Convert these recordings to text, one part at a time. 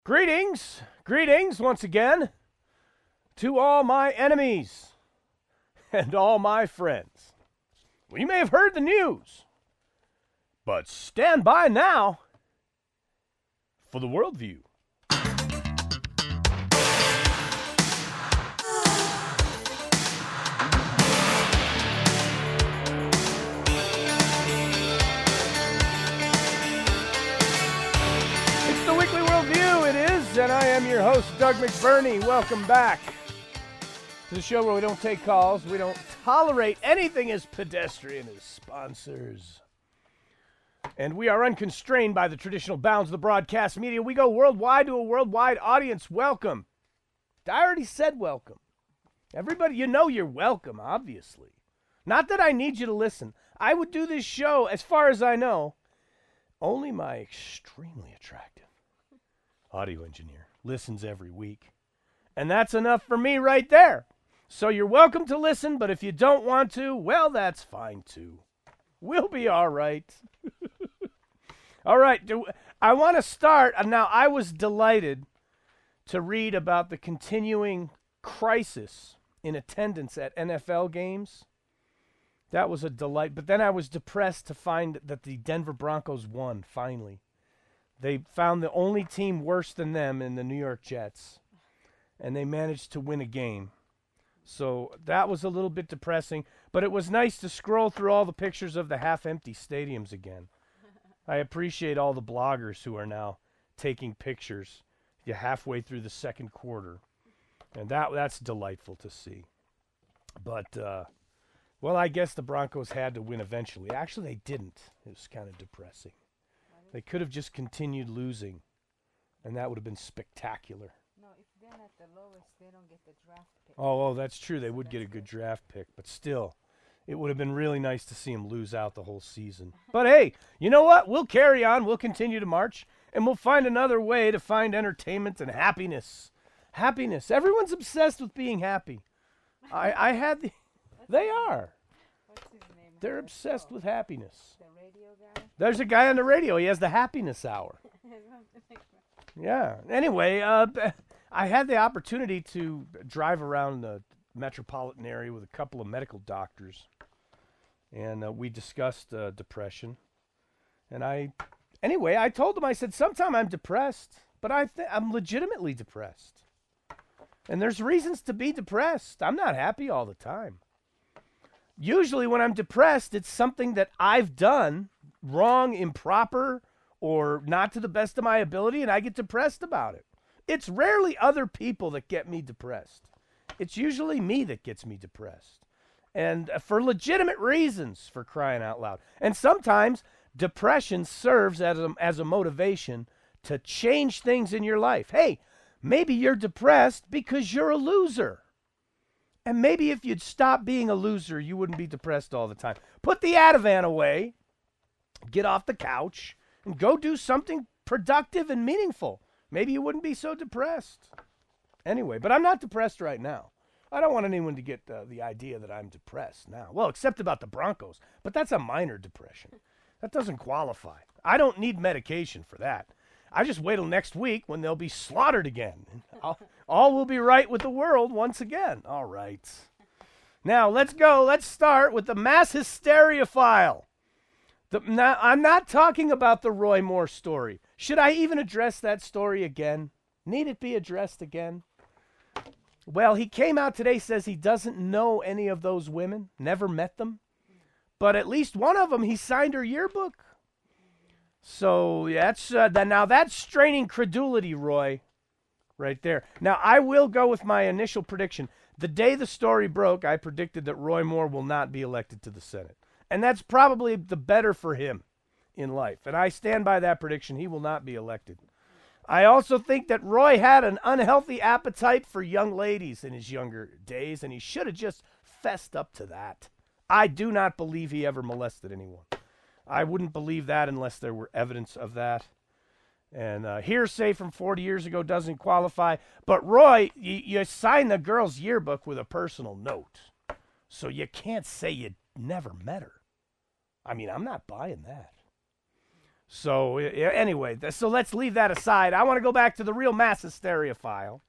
Greetings once again to all my enemies and all my friends. Well, you may have heard the news, but stand by now for the worldview. It's the Weekly Worldview, it is, and I am your host, Doug McBurney. Welcome back to the show where we don't take calls, we don't tolerate anything as pedestrian as sponsors. And we are unconstrained by the traditional bounds of the broadcast media. We go worldwide to a worldwide audience. Welcome. I already said welcome. Everybody, you know you're welcome, obviously. Not that I need you to listen. I would do this show, as far as I know, only my extremely attractive audio engineer listens every week. And that's enough for me right there. So you're welcome to listen, but if you don't want to, well, that's fine too. We'll be all right. All right, I want to start. Now, I was delighted to read about the continuing crisis in attendance at NFL games. That was a delight. But then I was depressed to find that the Denver Broncos won, finally. They found the only team worse than them in the New York Jets, and they managed to win a game. So that was a little bit depressing, but it was nice to scroll through all the pictures of the half-empty stadiums again. I appreciate all the bloggers who are now taking pictures halfway through the second quarter, and that's delightful to see. But, well, I guess the Broncos had to win eventually. Actually, they didn't. It was kind of depressing. They could have just continued losing, and that would have been spectacular. No, if they're at the lowest, they don't get the draft pick. Oh, that's true. They would get a good draft pick, but still, it would have been really nice to see them lose out the whole season. But hey, you know what? We'll carry on. We'll continue to march, and we'll find another way to find entertainment and happiness. Happiness. Everyone's obsessed with being happy. I had the... They are. What's his name? They're obsessed with happiness. The radio guy? There's a guy on the radio. He has the happiness hour. Yeah. Anyway, I had the opportunity to drive around the metropolitan area with a couple of medical doctors, and we discussed depression. And I told them, I said, sometime I'm depressed, but I'm legitimately depressed. And there's reasons to be depressed. I'm not happy all the time. Usually when I'm depressed, it's something that I've done wrong, improper, or not to the best of my ability, and I get depressed about it. It's rarely other people that get me depressed. It's usually me that gets me depressed. And for legitimate reasons, for crying out loud. And sometimes depression serves as a motivation to change things in your life. Hey, maybe you're depressed because you're a loser. And maybe if you'd stop being a loser, you wouldn't be depressed all the time. Put the Ativan away, get off the couch, and go do something productive and meaningful. Maybe you wouldn't be so depressed. Anyway, but I'm not depressed right now. I don't want anyone to get the idea that I'm depressed now. Well, except about the Broncos, but that's a minor depression. That doesn't qualify. I don't need medication for that. I just wait till next week when they'll be slaughtered again. All will be right with the world once again. All right. Now, let's go. Let's start with the mass hysteria file. Now, I'm not talking about the Roy Moore story. Should I even address that story again? Need it be addressed again? Well, he came out today, says he doesn't know any of those women, never met them. But at least one of them, he signed her yearbook. So that's straining credulity, Roy, right there. Now, I will go with my initial prediction. The day the story broke, I predicted that Roy Moore will not be elected to the Senate. And that's probably the better for him in life. And I stand by that prediction. He will not be elected. I also think that Roy had an unhealthy appetite for young ladies in his younger days, and he should have just fessed up to that. I do not believe he ever molested anyone. I wouldn't believe that unless there were evidence of that. And hearsay from 40 years ago doesn't qualify. But Roy, you signed the girl's yearbook with a personal note. So you can't say you never met her. I mean, I'm not buying that. So anyway, so let's leave that aside. I want to go back to the real mass hysteria file.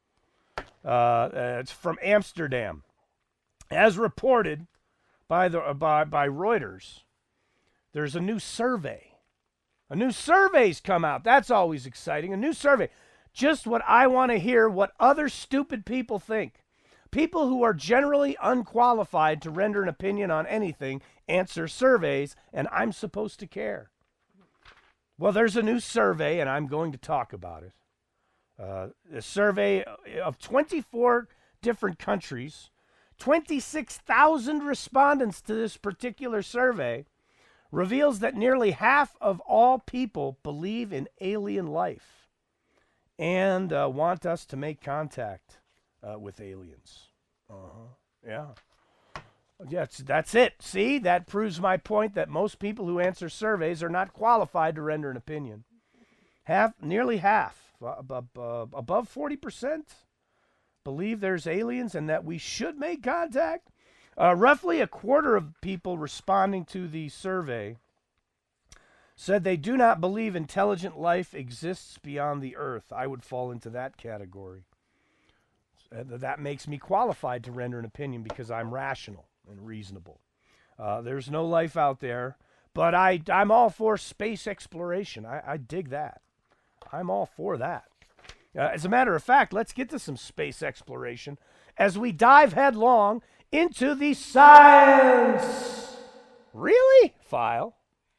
It's from Amsterdam. As reported by Reuters, there's a new survey. A new survey's come out. That's always exciting. A new survey. Just what I want to hear what other stupid people think. People who are generally unqualified to render an opinion on anything answer surveys, and I'm supposed to care. Well, there's a new survey, and I'm going to talk about it. A survey of 24 different countries, 26,000 respondents to this particular survey, reveals that nearly half of all people believe in alien life and want us to make contact with aliens. Yeah. Yes, that's it. See, that proves my point that most people who answer surveys are not qualified to render an opinion. Nearly half, above 40%, believe there's aliens and that we should make contact. Roughly a quarter of people responding to the survey said they do not believe intelligent life exists beyond the earth. I would fall into that category. That makes me qualified to render an opinion because I'm rational and reasonable. There's no life out there, but I'm all for space exploration. I dig that. I'm all for that. As a matter of fact, let's get to some space exploration as we dive headlong into the science. Really? File.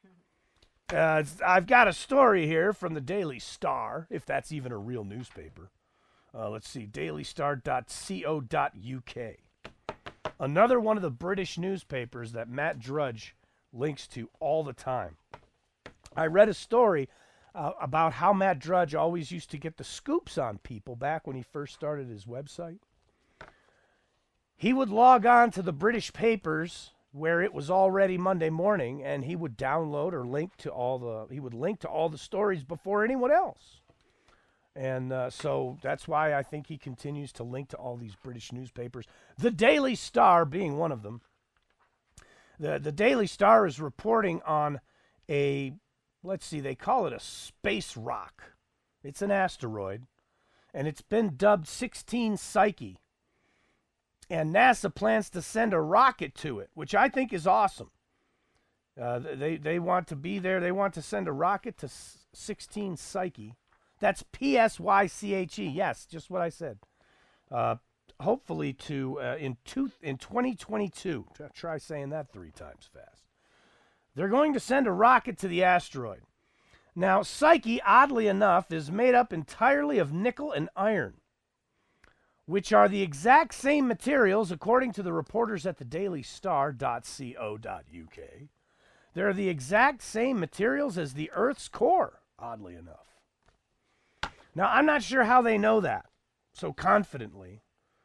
I've got a story here from the Daily Star, if that's even a real newspaper. Let's see, dailystar.co.uk. Another one of the British newspapers that Matt Drudge links to all the time. I read a story about how Matt Drudge always used to get the scoops on people back when he first started his website. He would log on to the British papers where it was already Monday morning, and he would download or link to all the stories before anyone else. And so that's why I think he continues to link to all these British newspapers, the Daily Star being one of them. The Daily Star is reporting on they call it a space rock. It's an asteroid, and it's been dubbed 16 Psyche. And NASA plans to send a rocket to it, which I think is awesome. They want to be there. They want to send a rocket to 16 Psyche. That's Psyche. Yes, just what I said. Hopefully in 2022. Try saying that 3 times fast. They're going to send a rocket to the asteroid. Now, Psyche, oddly enough, is made up entirely of nickel and iron, which are the exact same materials, according to the reporters at the dailystar.co.uk. They're the exact same materials as the Earth's core, oddly enough. Now, I'm not sure how they know that so confidently.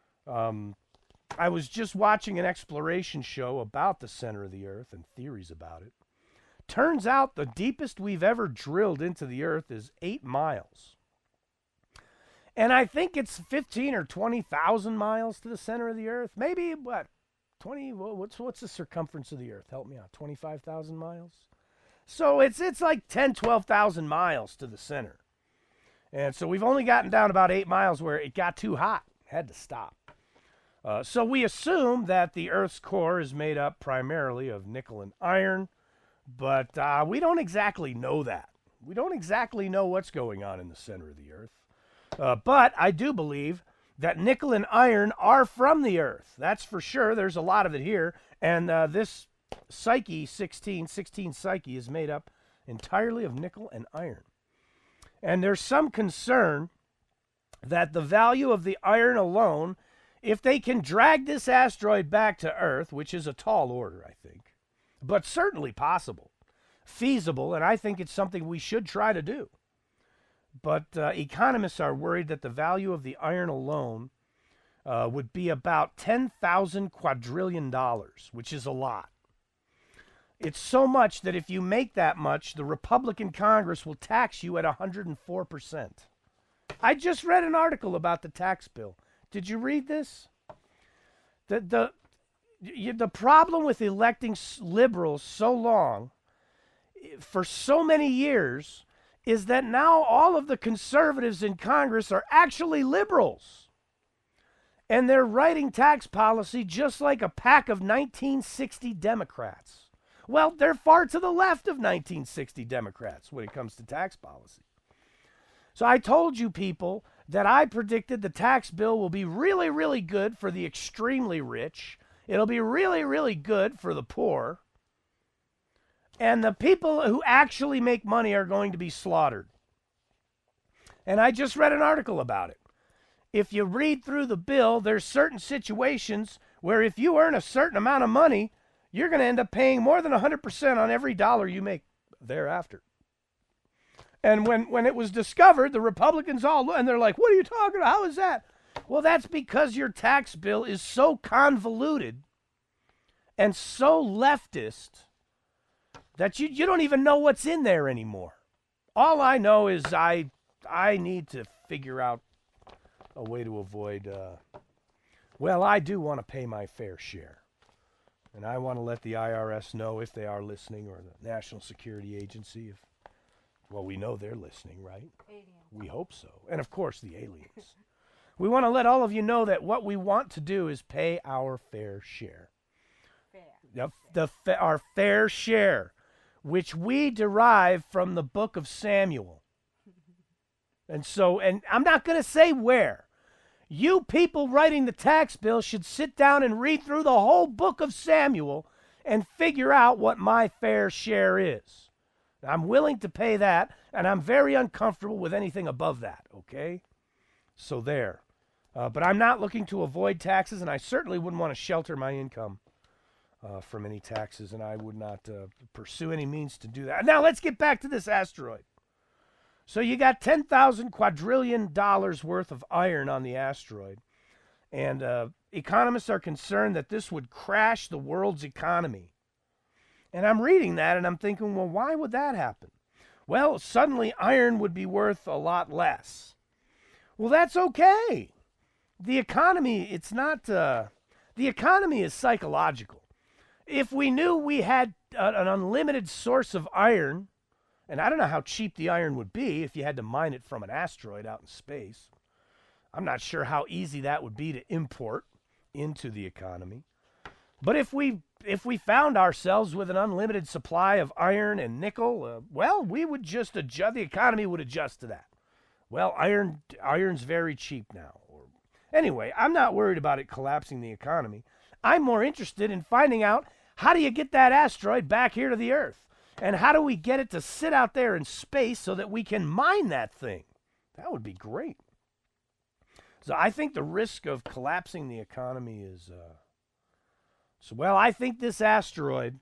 I was just watching an exploration show about the center of the Earth and theories about it. Turns out the deepest we've ever drilled into the Earth is 8 miles. And I think it's 15 or 20,000 miles to the center of the Earth. Maybe, 20, what's the circumference of the Earth? Help me out, 25,000 miles? So it's like 10, 12,000 miles to the center. And so we've only gotten down about 8 miles where it got too hot. Had to stop. So we assume that the Earth's core is made up primarily of nickel and iron, but we don't exactly know that. We don't exactly know what's going on in the center of the Earth. But I do believe that nickel and iron are from the Earth. That's for sure. There's a lot of it here. And this Psyche 16 Psyche is made up entirely of nickel and iron. And there's some concern that the value of the iron alone, if they can drag this asteroid back to Earth, which is a tall order, I think, but certainly possible, feasible, and I think it's something we should try to do. But economists are worried that the value of the iron alone would be about $10,000 quadrillion, which is a lot. It's so much that if you make that much, the Republican Congress will tax you at 104%. I just read an article about the tax bill. Did you read this? The problem with electing liberals so long for so many years is that now all of the conservatives in Congress are actually liberals. And they're writing tax policy just like a pack of 1960 Democrats. Well, they're far to the left of 1960 Democrats when it comes to tax policy. So I told you people that I predicted the tax bill will be really, really good for the extremely rich. It'll be really, really good for the poor. And the people who actually make money are going to be slaughtered. And I just read an article about it. If you read through the bill, there's certain situations where if you earn a certain amount of money, you're going to end up paying more than 100% on every dollar you make thereafter. And when it was discovered, the Republicans all, and they're like, what are you talking about? How is that? Well, that's because your tax bill is so convoluted and so leftist that you don't even know what's in there anymore. All I know is I need to figure out a way to avoid, well, I do want to pay my fair share. And I want to let the IRS know if they are listening, or the National Security Agency. Well, we know they're listening, right? Aliens. We hope so. And, of course, the aliens. We want to let all of you know that what we want to do is pay our fair share. Fair. Our fair share, which we derive from the book of Samuel. And I'm not going to say where. You people writing the tax bill should sit down and read through the whole book of Samuel and figure out what my fair share is. I'm willing to pay that, and I'm very uncomfortable with anything above that, okay? So there. But I'm not looking to avoid taxes, and I certainly wouldn't want to shelter my income from any taxes, and I would not pursue any means to do that. Now, let's get back to this asteroid. So you got $10,000 quadrillion worth of iron on the asteroid. And economists are concerned that this would crash the world's economy. And I'm reading that and I'm thinking, well, why would that happen? Well, suddenly iron would be worth a lot less. Well, that's okay. The economy, the economy is psychological. If we knew we had an unlimited source of iron, and I don't know how cheap the iron would be if you had to mine it from an asteroid out in space. I'm not sure how easy that would be to import into the economy. But if we found ourselves with an unlimited supply of iron and nickel, well, we would just adjust. The economy would adjust to that. Well, iron's very cheap now. Anyway, I'm not worried about it collapsing the economy. I'm more interested in finding out, how do you get that asteroid back here to the Earth? And how do we get it to sit out there in space so that we can mine that thing? That would be great. So I think the risk of collapsing the economy is... well, I think this asteroid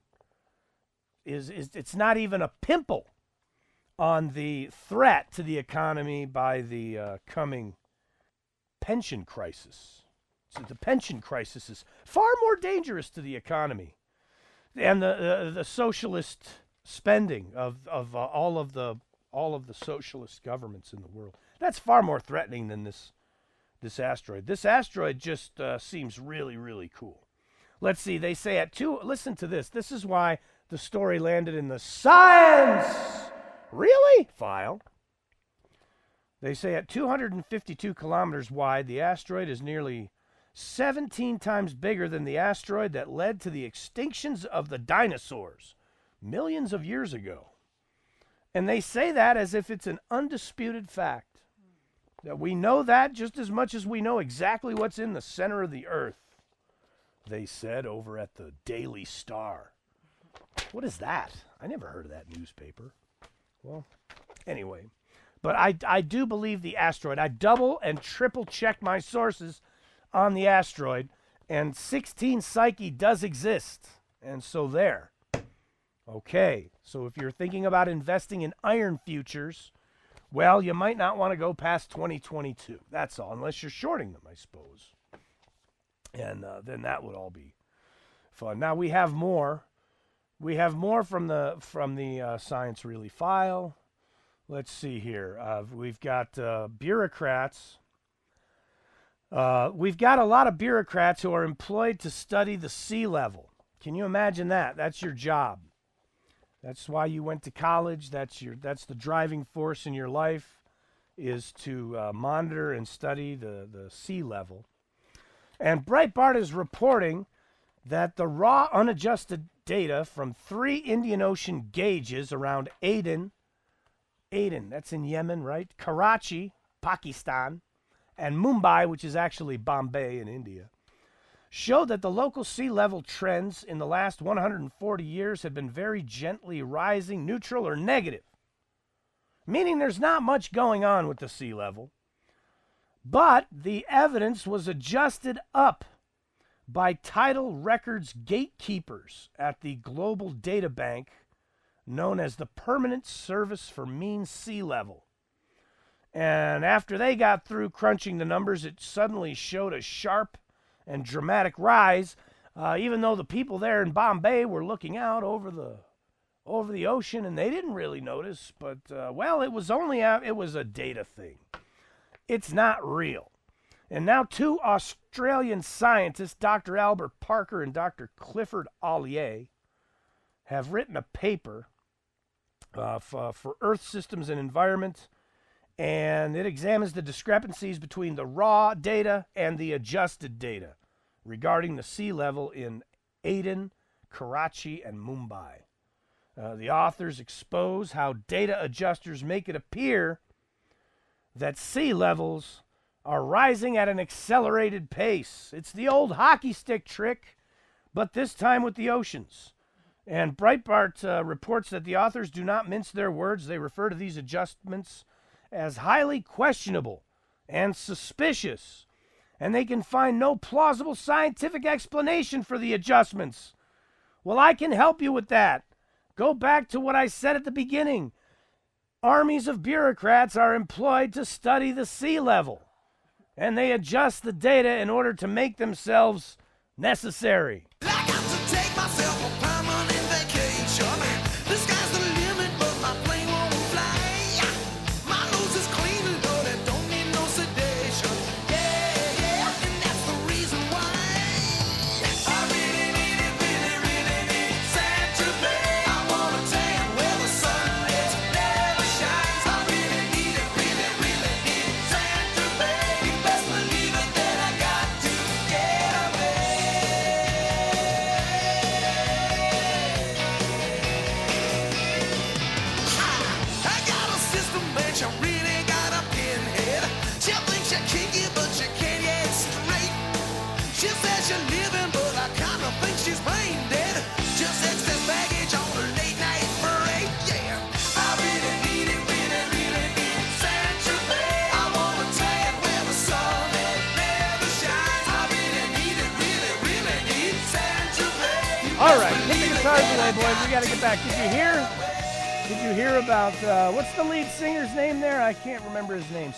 it's not even a pimple on the threat to the economy by the coming pension crisis. So the pension crisis is far more dangerous to the economy and the socialist spending of all of the socialist governments in the world. That's far more threatening than this asteroid. This asteroid just seems really, really cool. Let's see. They say listen to this. This is why the story landed in the Science Really file. They say at 252 kilometers wide, the asteroid is nearly 17 times bigger than the asteroid that led to the extinctions of the dinosaurs millions of years ago. And they say that as if it's an undisputed fact. That we know that just as much as we know exactly what's in the center of the Earth. They said over at the Daily Star. What is that? I never heard of that newspaper. Well, anyway. But I do believe the asteroid. I double and triple check my sources on the asteroid. And 16 Psyche does exist. And so there. Okay. So if you're thinking about investing in iron futures, well, you might not want to go past 2022. That's all. Unless you're shorting them, I suppose. And then that would all be fun. Now we have more. We have more from the Science Really file. Let's see here. We've got bureaucrats. We've got a lot of bureaucrats who are employed to study the sea level. Can you imagine that? That's your job. That's why you went to college. That's the driving force in your life, is to monitor and study the sea level. And Breitbart is reporting that the raw unadjusted data from 3 Indian Ocean gauges around Aden, that's in Yemen, right? Karachi, Pakistan, and Mumbai, which is actually Bombay in India, showed that the local sea level trends in the last 140 years had been very gently rising, neutral, or negative, meaning there's not much going on with the sea level. But the evidence was adjusted up by tidal records gatekeepers at the global data bank known as the Permanent Service for Mean Sea Level. And after they got through crunching the numbers, it suddenly showed a sharp and dramatic rise, even though the people there in Bombay were looking out over the ocean and they didn't really notice. But, well, it was a data thing. It's not real. And now 2 Australian scientists, Dr. Albert Parker and Dr. Clifford Ollier, have written a paper for Earth Systems and Environment, and it examines the discrepancies between the raw data and the adjusted data regarding the sea level in Aden, Karachi, and Mumbai. The authors expose how data adjusters make it appear that sea levels are rising at an accelerated pace. It's the old hockey stick trick, but this time with the oceans. And Breitbart reports that the authors do not mince their words. They refer to these adjustments as highly questionable and suspicious, and they can find no plausible scientific explanation for the adjustments. Well, I can help you with that. Go back to what I said at the beginning. Armies of bureaucrats are employed to study the sea level, and they adjust the data in order to make themselves necessary. I got to take myself a permanent vacation. The sky's the limit, but my plane won't fly. My nose is clean and good and don't need no sedation. Yeah, and that's the reason why I really need it, really need Saint-Tropez. I wanna tan where the sun is, never shines. I really need it, really need Saint-Tropez. You best believe it that I got to get away. I got a system, but you really got a pinhead. She thinks you're kinky, but you can't get straight. She says you're living, but I kinda think she's brain dead. Just excess baggage on a late night parade, yeah. I really need it, really need Saint-Tropez. I wanna tan where the sun never shines. I really need it, really need Saint-Tropez. All right, put the guitars away, boys. We got to get back. Did you hear about, what's the lead singer's name there? I can't remember his name.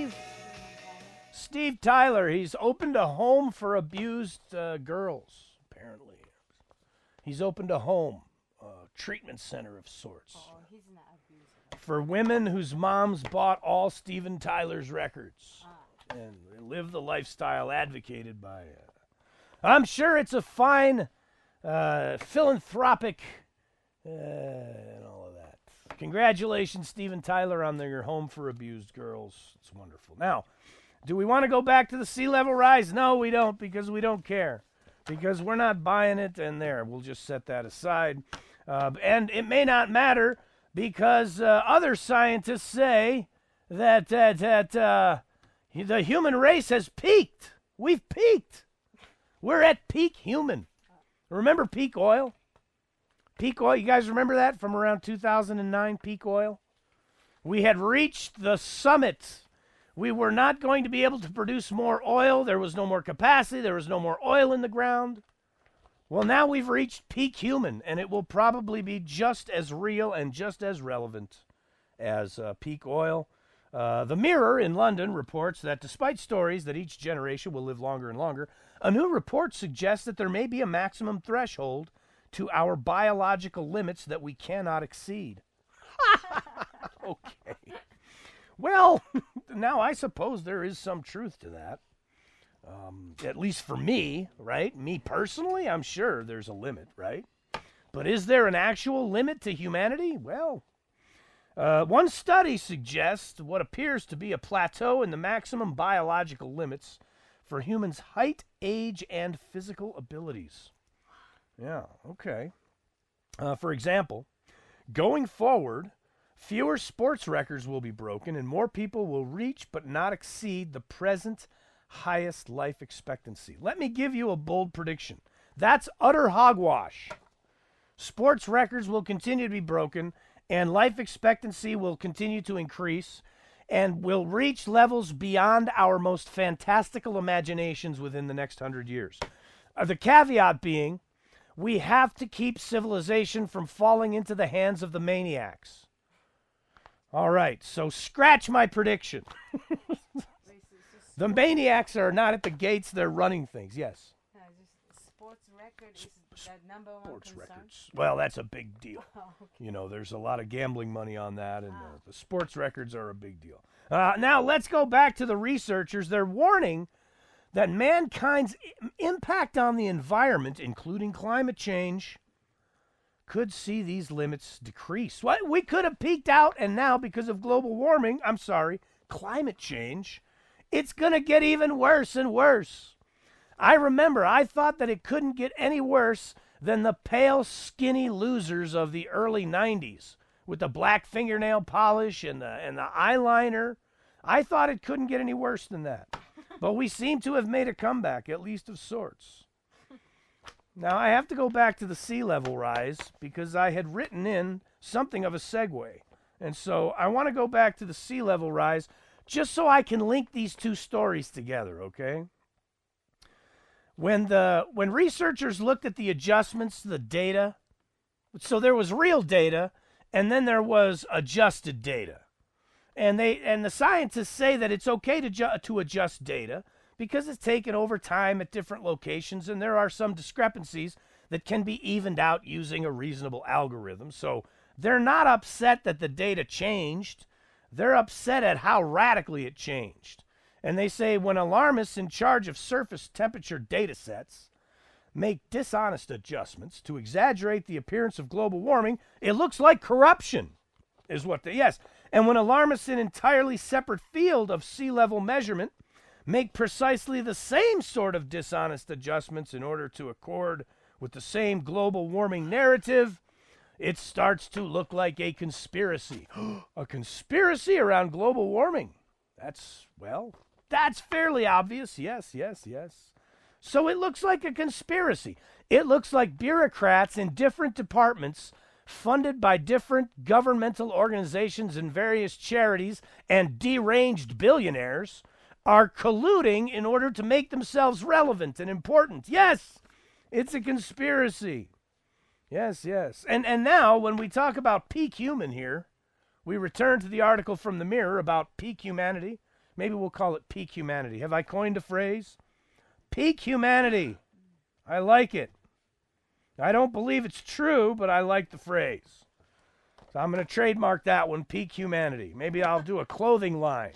Steve Tyler. He's opened a home for abused girls, apparently. He's opened a home, treatment center of sorts, Oh, he's not abusing. for women whose moms bought all Steven Tyler's records and live the lifestyle advocated by. I'm sure it's a fine philanthropic and all of that. Congratulations, Steven Tyler, on your home for abused girls. It's wonderful. Now, do we want to go back to the sea level rise? No, we don't, because we don't care. Because we're not buying it, and there, we'll just set that aside. And it may not matter, because other scientists say that the human race has peaked. We've peaked. We're at peak human. Remember peak oil? Peak oil, you guys remember that from around 2009, peak oil? We had reached the summit. We were not going to be able to produce more oil. There was no more capacity. There was no more oil in the ground. Well, now we've reached peak human, and it will probably be just as real and just as relevant as peak oil. The Mirror in London reports that despite stories that each generation will live longer and longer, a new report suggests that there may be a maximum threshold to our biological limits that we cannot exceed. Okay. Well, now I suppose there is some truth to that. At least for me, right? Me personally, I'm sure there's a limit, right? But is there an actual limit to humanity? Well, one study suggests what appears to be a plateau in the maximum biological limits for humans' height, age, and physical abilities. Yeah, okay. For example, going forward, fewer sports records will be broken and more people will reach but not exceed the present highest life expectancy. Let me give you a bold prediction. That's utter hogwash. Sports records will continue to be broken and life expectancy will continue to increase and will reach levels beyond our most fantastical imaginations within the next 100 years. The caveat being, we have to keep civilization from falling into the hands of the maniacs. All right, so scratch my prediction. The maniacs are not at the gates, they're running things, yes. Just sports record is the number one Sports concern. records. Well, that's a big deal. Oh, okay. You know, there's a lot of gambling money on that, and the sports records are a big deal. Now, let's go back to the researchers. They're warning that mankind's impact on the environment, including climate change, could see these limits decrease. We could have peaked out, and now, because of global warming, climate change, it's going to get even worse and worse. I remember I thought that it couldn't get any worse than the pale, skinny losers of the early 90s with the black fingernail polish and the eyeliner. I thought it couldn't get any worse than that. But we seem to have made a comeback, at least of sorts. Now, I have to go back to the sea level rise because I had written in something of a segue. And so I want to go back to the sea level rise just so I can link these two stories together, okay? When researchers looked at the adjustments to the data, so there was real data, and then there was adjusted data. And the scientists say that it's okay to adjust data because it's taken over time at different locations, and there are some discrepancies that can be evened out using a reasonable algorithm. So they're not upset that the data changed. They're upset at how radically it changed. And they say when alarmists in charge of surface temperature data sets make dishonest adjustments to exaggerate the appearance of global warming, it looks like corruption, is what they, yes. And when alarmists in an entirely separate field of sea level measurement make precisely the same sort of dishonest adjustments in order to accord with the same global warming narrative, it starts to look like a conspiracy. A conspiracy around global warming. That's fairly obvious. Yes. So it looks like a conspiracy. It looks like bureaucrats in different departments funded by different governmental organizations and various charities and deranged billionaires are colluding in order to make themselves relevant and important. Yes, it's a conspiracy. Yes. And now when we talk about peak human here, we return to the article from the Mirror about peak humanity. Maybe we'll call it peak humanity. Have I coined a phrase? Peak humanity. I like it. I don't believe it's true, but I like the phrase. So I'm going to trademark that one, peak humanity. Maybe I'll do a clothing line.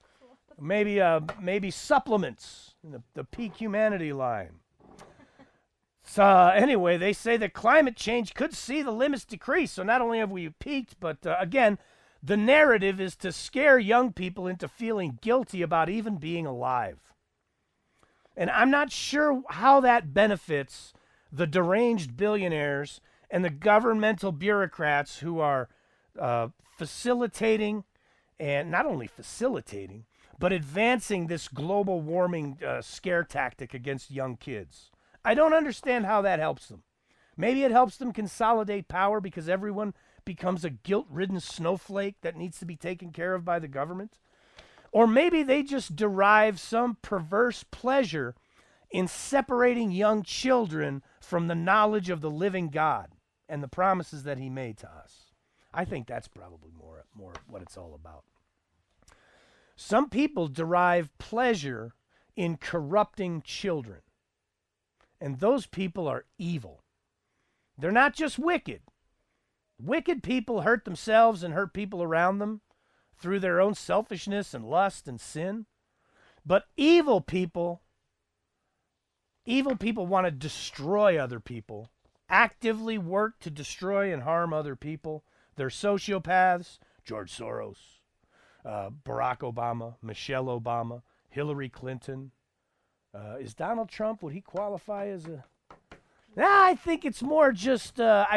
Maybe supplements, the peak humanity line. So anyway, they say that climate change could see the limits decrease. So not only have we peaked, but again, the narrative is to scare young people into feeling guilty about even being alive. And I'm not sure how that benefits the deranged billionaires and the governmental bureaucrats who are facilitating, and not only facilitating, but advancing this global warming scare tactic against young kids. I don't understand how that helps them. Maybe it helps them consolidate power because everyone becomes a guilt-ridden snowflake that needs to be taken care of by the government. Or maybe they just derive some perverse pleasure in separating young children from the knowledge of the living God and the promises that he made to us. I think that's probably more what it's all about. Some people derive pleasure in corrupting children. And those people are evil. They're not just wicked. Wicked people hurt themselves and hurt people around them through their own selfishness and lust and sin. But evil people want to destroy other people actively work to destroy and harm other people. They're sociopaths. George Soros, Barack Obama, Michelle Obama, Hillary Clinton. Is Donald Trump, would he qualify as a... Nah, I think it's more just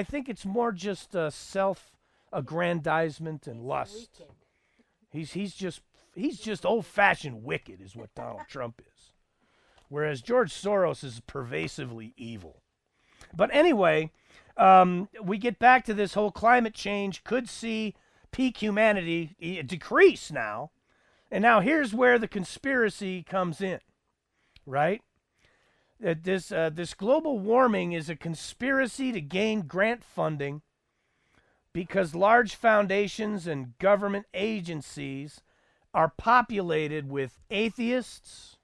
self-aggrandizement and lust. He's just old-fashioned wicked is what Donald Trump is. Whereas George Soros is pervasively evil. But anyway, we get back to this whole climate change could see peak humanity decrease now. And now here's where the conspiracy comes in, right? That this global warming is a conspiracy to gain grant funding because large foundations and government agencies are populated with atheists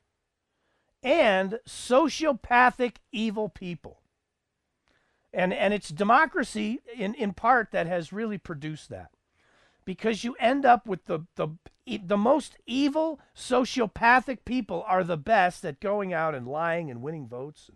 and sociopathic evil people. And it's democracy in part that has really produced that. Because you end up with the most evil sociopathic people are the best at going out and lying and winning votes.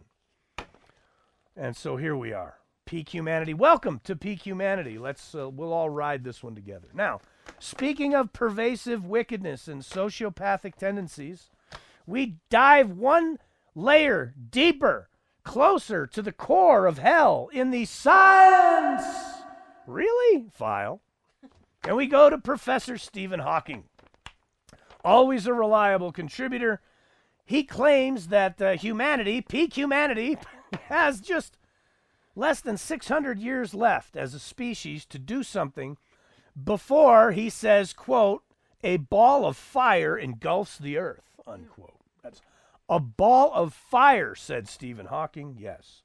And so here we are. Peak humanity. Welcome to peak humanity. We'll all ride this one together. Now, speaking of pervasive wickedness and sociopathic tendencies, we dive one layer deeper, closer to the core of hell in the science really file. And we go to Professor Stephen Hawking. Always a reliable contributor. He claims that humanity, peak humanity, has just less than 600 years left as a species to do something before, he says, quote, a ball of fire engulfs the earth, unquote. That's a ball of fire, said Stephen Hawking, yes.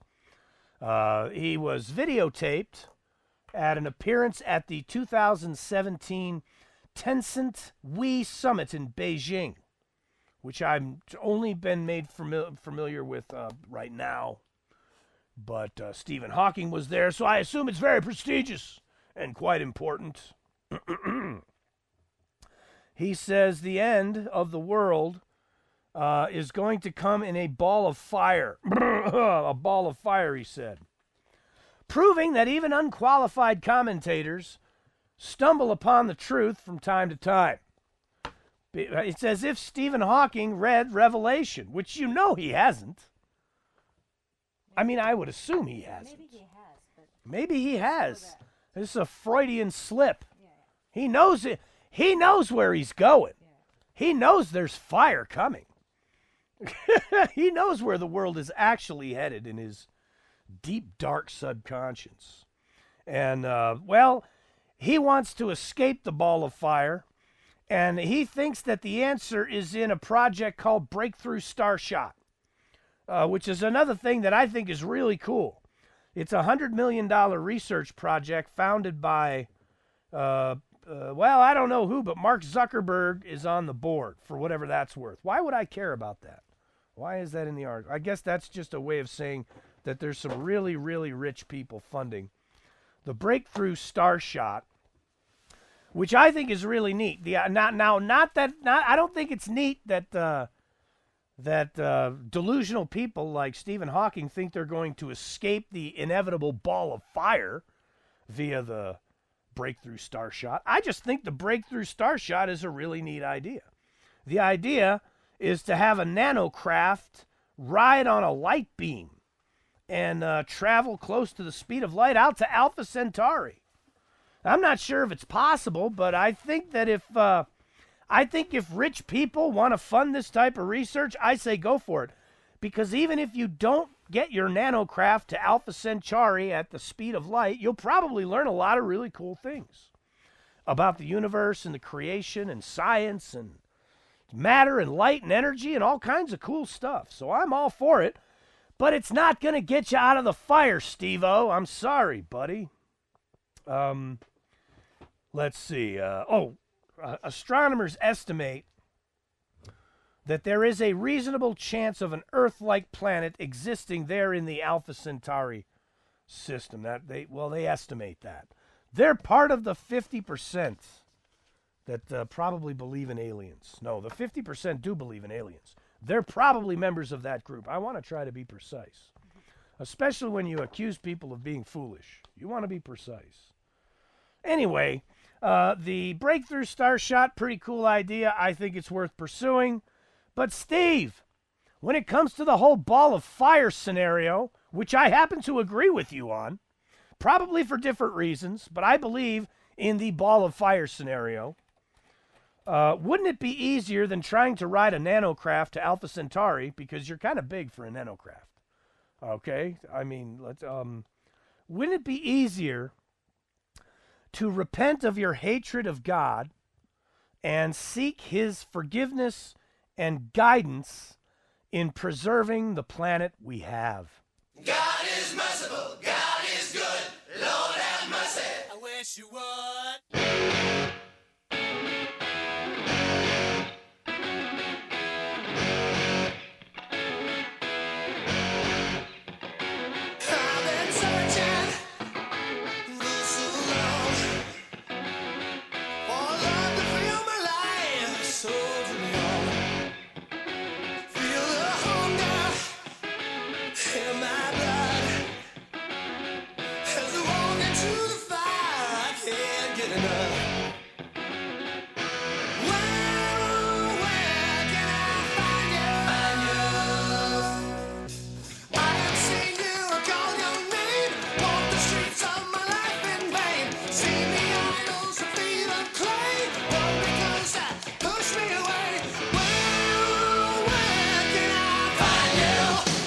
He was videotaped at an appearance at the 2017 Tencent Wii Summit in Beijing, which I've only been made familiar with right now. But Stephen Hawking was there, so I assume it's very prestigious and quite important. He says the end of the world is going to come in a ball of fire. A ball of fire, he said. Proving that even unqualified commentators stumble upon the truth from time to time. It's as if Stephen Hawking read Revelation, which you know he hasn't. I mean, I would assume he hasn't. Maybe he has. But maybe he has. This is a Freudian slip. Yeah. He knows it. He knows where he's going. Yeah. He knows there's fire coming. He knows where the world is actually headed in his deep, dark subconscious. And, well, he wants to escape the ball of fire, and he thinks that the answer is in a project called Breakthrough Starshot, which is another thing that I think is really cool. It's a $100 million research project founded by, well, I don't know who, but Mark Zuckerberg is on the board, for whatever that's worth. Why would I care about that? Why is that in the article? I guess that's just a way of saying that there's some really, really rich people funding the Breakthrough Starshot, which I think is really neat. I don't think it's neat that delusional people like Stephen Hawking think they're going to escape the inevitable ball of fire via the Breakthrough Starshot. I just think the Breakthrough Starshot is a really neat idea. The idea is to have a nanocraft ride on a light beam and travel close to the speed of light out to Alpha Centauri. I'm not sure if it's possible, but I think that if rich people want to fund this type of research, I say go for it. Because even if you don't get your nanocraft to Alpha Centauri at the speed of light, you'll probably learn a lot of really cool things about the universe and the creation and science and matter and light and energy and all kinds of cool stuff. So I'm all for it. But it's not going to get you out of the fire, Steve-O. I'm sorry, buddy. Let's see. Astronomers estimate that there is a reasonable chance of an Earth-like planet existing there in the Alpha Centauri system. They estimate that. They're part of the 50% that probably believe in aliens. No, the 50% do believe in aliens. They're probably members of that group. I want to try to be precise. especially when you accuse people of being foolish. You want to be precise. Anyway, the breakthrough star shot, pretty cool idea. I think it's worth pursuing. But Steve, when it comes to the whole ball of fire scenario, which I happen to agree with you on, probably for different reasons, but I believe in the ball of fire scenario, wouldn't it be easier than trying to ride a nanocraft to Alpha Centauri, because you're kind of big for a nanocraft? Okay, I mean, wouldn't it be easier to repent of your hatred of God and seek his forgiveness and guidance in preserving the planet we have? God is merciful, God is good, Lord have mercy. I wish you would. I've been searching for so long for love to fill my life, so young. Feel the hunger in my blood as I walk into the fire. I can't get enough. Where can I find you? I have seen you, I call your name. Walk the streets of my life in vain. See the idols of feet of clay, but because that push me away. Where can I find you?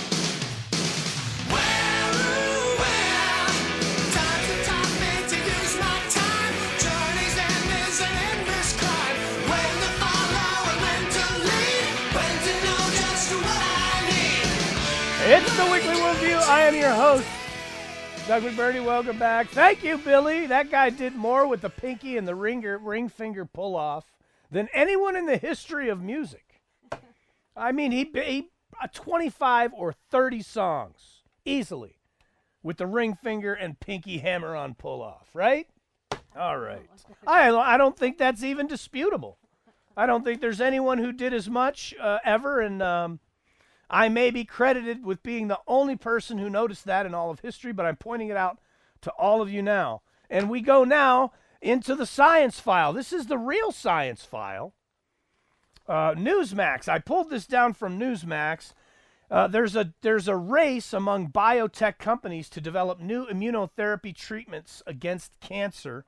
Where? Times have taught me to use my time. Journeys end is an endless climb. When to follow and when to lead. When to know just what I need. It's the Weekly Worldview. I am your host, Doug McBurney. Welcome back. Thank you, Billy. That guy did more with the pinky and the ring finger pull off than anyone in the history of music. I mean, he 25 or 30 songs easily with the ring finger and pinky hammer on pull off, right? All right. I don't think that's even disputable. I don't think there's anyone who did as much ever, and I may be credited with being the only person who noticed that in all of history, but I'm pointing it out to all of you now. And we go now into the science file. This is the real science file. Newsmax. I pulled this down from Newsmax. There's a race among biotech companies to develop new immunotherapy treatments against cancer.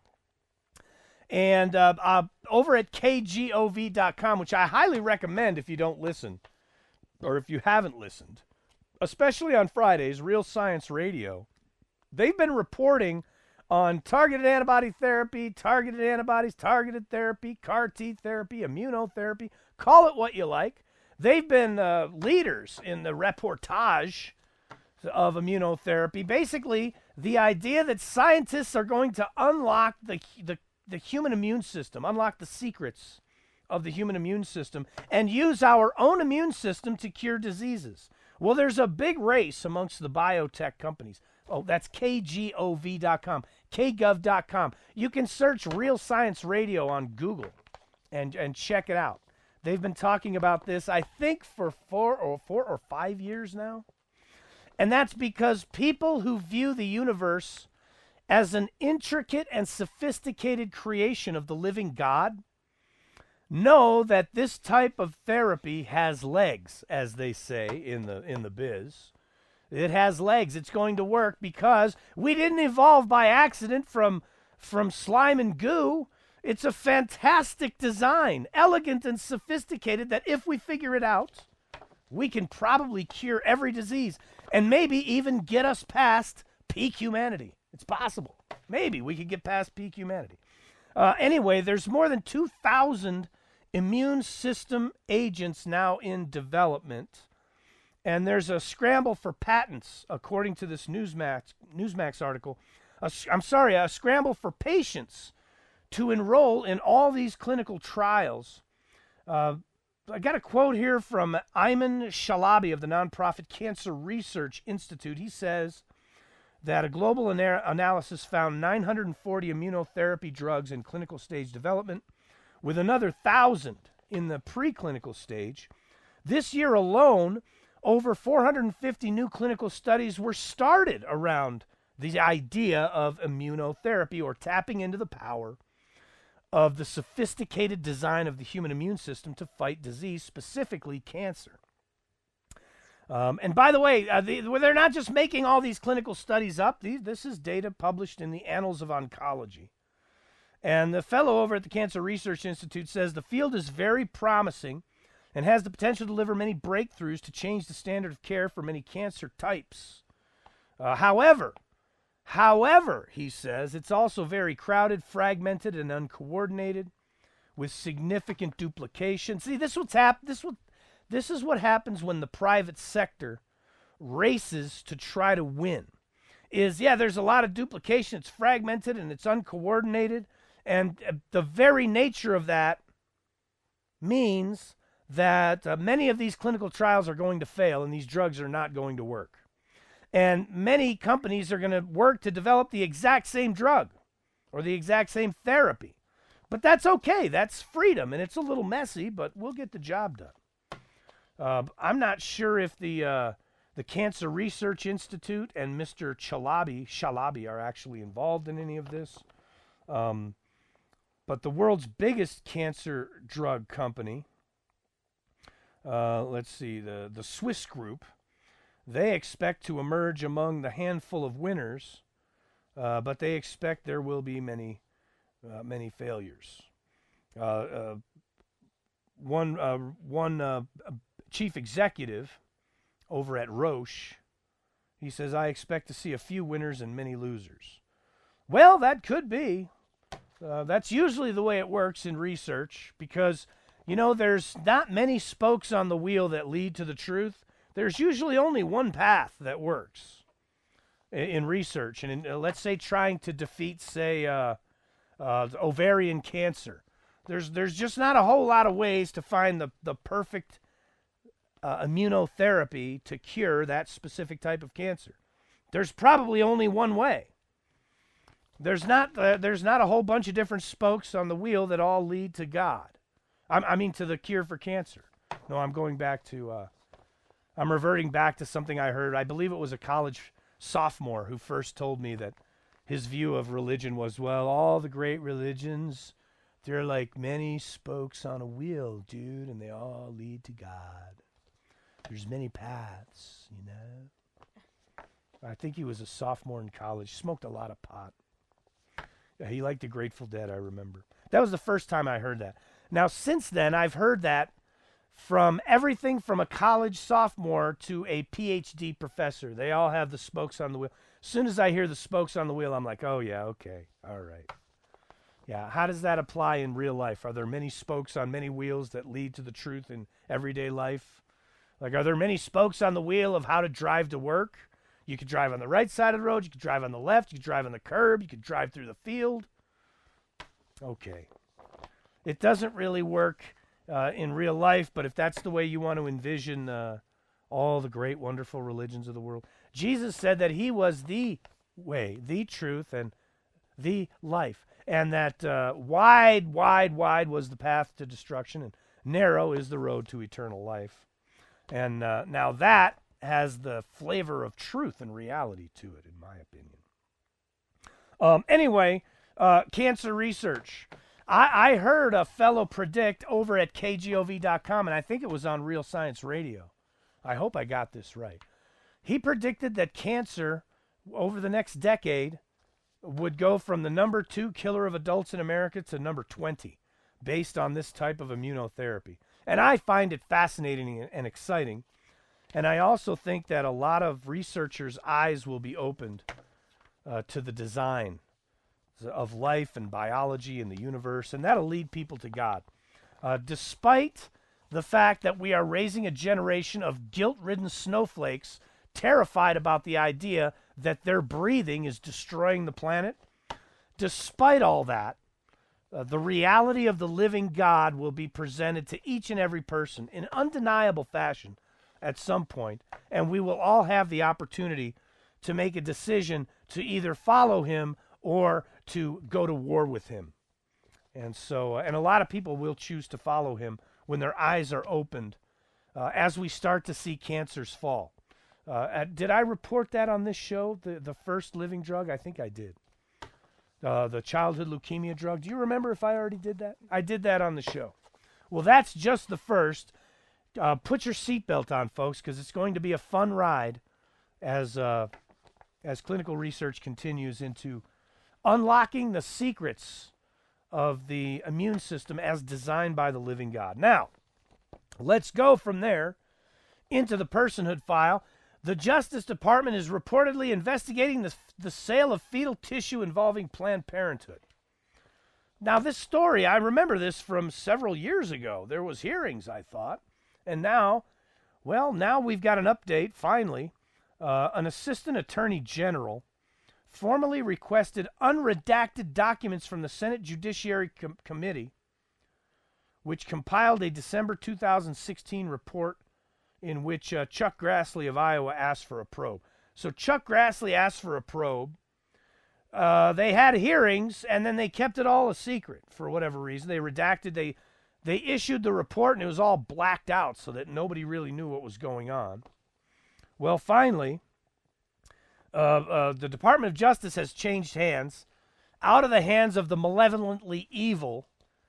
And over at kgov.com, which I highly recommend if you don't listen, or if you haven't listened, especially on Fridays, Real Science Radio, they've been reporting on targeted antibody therapy, targeted antibodies, targeted therapy, CAR T therapy, immunotherapy, call it what you like. They've been leaders in the reportage of immunotherapy. Basically, the idea that scientists are going to unlock the human immune system, unlock the secrets of the human immune system, and use our own immune system to cure diseases. Well, there's a big race amongst the biotech companies. Oh, that's kgov.com, kgov.com. You can search Real Science Radio on Google and check it out. They've been talking about this, I think, for 4 or 5 years now. And that's because people who view the universe as an intricate and sophisticated creation of the living God know that this type of therapy has legs, as they say in the biz. It has legs. It's going to work because we didn't evolve by accident from slime and goo. It's a fantastic design, elegant and sophisticated, that if we figure it out, we can probably cure every disease and maybe even get us past peak humanity. It's possible. Maybe we could get past peak humanity. Anyway, there's more than 2,000 immune system agents now in development, and there's a scramble for patents, according to this Newsmax article. A scramble for patients to enroll in all these clinical trials. I got a quote here from Ayman Shalabi of the nonprofit Cancer Research Institute. He says that a global analysis found 940 immunotherapy drugs in clinical stage development, with another 1,000 in the preclinical stage. This year alone, over 450 new clinical studies were started around the idea of immunotherapy, or tapping into the power of the sophisticated design of the human immune system to fight disease, specifically cancer. And by the way, they're not just making all these clinical studies up. This is data published in the Annals of Oncology. And the fellow over at the Cancer Research Institute says the field is very promising and has the potential to deliver many breakthroughs to change the standard of care for many cancer types. However, he says, it's also very crowded, fragmented, and uncoordinated, with significant duplication. See, this is what happens when the private sector races to try to win. There's a lot of duplication, it's fragmented, and it's uncoordinated, and the very nature of that means that many of these clinical trials are going to fail, and these drugs are not going to work. And many companies are going to work to develop the exact same drug or the exact same therapy. But that's okay. That's freedom, and it's a little messy, but we'll get the job done. I'm not sure if the Cancer Research Institute and Mr. Chalabi are actually involved in any of this. But the world's biggest cancer drug company, let's see, the Swiss group, they expect to emerge among the handful of winners, but they expect there will be many failures. One chief executive over at Roche, he says, I expect to see a few winners and many losers. Well, that could be. That's usually the way it works in research, because, there's not many spokes on the wheel that lead to the truth. There's usually only one path that works in research. And let's say trying to defeat, say, ovarian cancer. There's just not a whole lot of ways to find the perfect immunotherapy to cure that specific type of cancer. There's probably only one way. There's not a whole bunch of different spokes on the wheel that all lead to God. I mean to the cure for cancer. No, I'm reverting back to something I heard. I believe it was a college sophomore who first told me that his view of religion was, well, all the great religions, they're like many spokes on a wheel, dude, and they all lead to God. There's many paths, I think he was a sophomore in college. Smoked a lot of pot. Yeah, he liked the Grateful Dead, I remember. That was the first time I heard that. Now, since then, I've heard that from everything from a college sophomore to a PhD professor. They all have the spokes on the wheel. As soon as I hear the spokes on the wheel, I'm like, oh, yeah, okay, all right. Yeah, how does that apply in real life? Are there many spokes on many wheels that lead to the truth in everyday life? Like, are there many spokes on the wheel of how to drive to work? You could drive on the right side of the road. You could drive on the left. You could drive on the curb. You could drive through the field. Okay. It doesn't really work in real life, but if that's the way you want to envision all the great, wonderful religions of the world. Jesus said that he was the way, the truth, and the life, and that wide was the path to destruction, and narrow is the road to eternal life. And now that has the flavor of truth and reality to it, in my opinion. Anyway, cancer research. I heard a fellow predict over at KGOV.com, and I think it was on Real Science Radio. I hope I got this right. He predicted that cancer, over the next decade, would go from the number 2 killer of adults in America to number 20, based on this type of immunotherapy. And I find it fascinating and exciting. And I also think that a lot of researchers' eyes will be opened to the design of life and biology and the universe, and that'll lead people to God. Despite the fact that we are raising a generation of guilt-ridden snowflakes terrified about the idea that their breathing is destroying the planet, despite all that, the reality of the living God will be presented to each and every person in undeniable fashion at some point, and we will all have the opportunity to make a decision to either follow him or to go to war with him. And so, and a lot of people will choose to follow him when their eyes are opened as we start to see cancers fall. Did I report that on this show, the first living drug? I think I did. The childhood leukemia drug. Do you remember if I already did that? I did that on the show. Well, that's just the first. Put your seatbelt on, folks, because it's going to be a fun ride as clinical research continues into unlocking the secrets of the immune system as designed by the living God. Now, let's go from there into the personhood file. The Justice Department is reportedly investigating the sale of fetal tissue involving Planned Parenthood. Now, this story, I remember this from several years ago. There was hearings, I thought. And now we've got an update, finally. An assistant attorney general formally requested unredacted documents from the Senate Judiciary Committee, which compiled a December 2016 report in which Chuck Grassley of Iowa asked for a probe. So Chuck Grassley asked for a probe. They had hearings, and then they kept it all a secret for whatever reason. They redacted. They issued the report, and it was all blacked out so that nobody really knew what was going on. Well, finally, the Department of Justice has changed hands out of the hands of the malevolently evil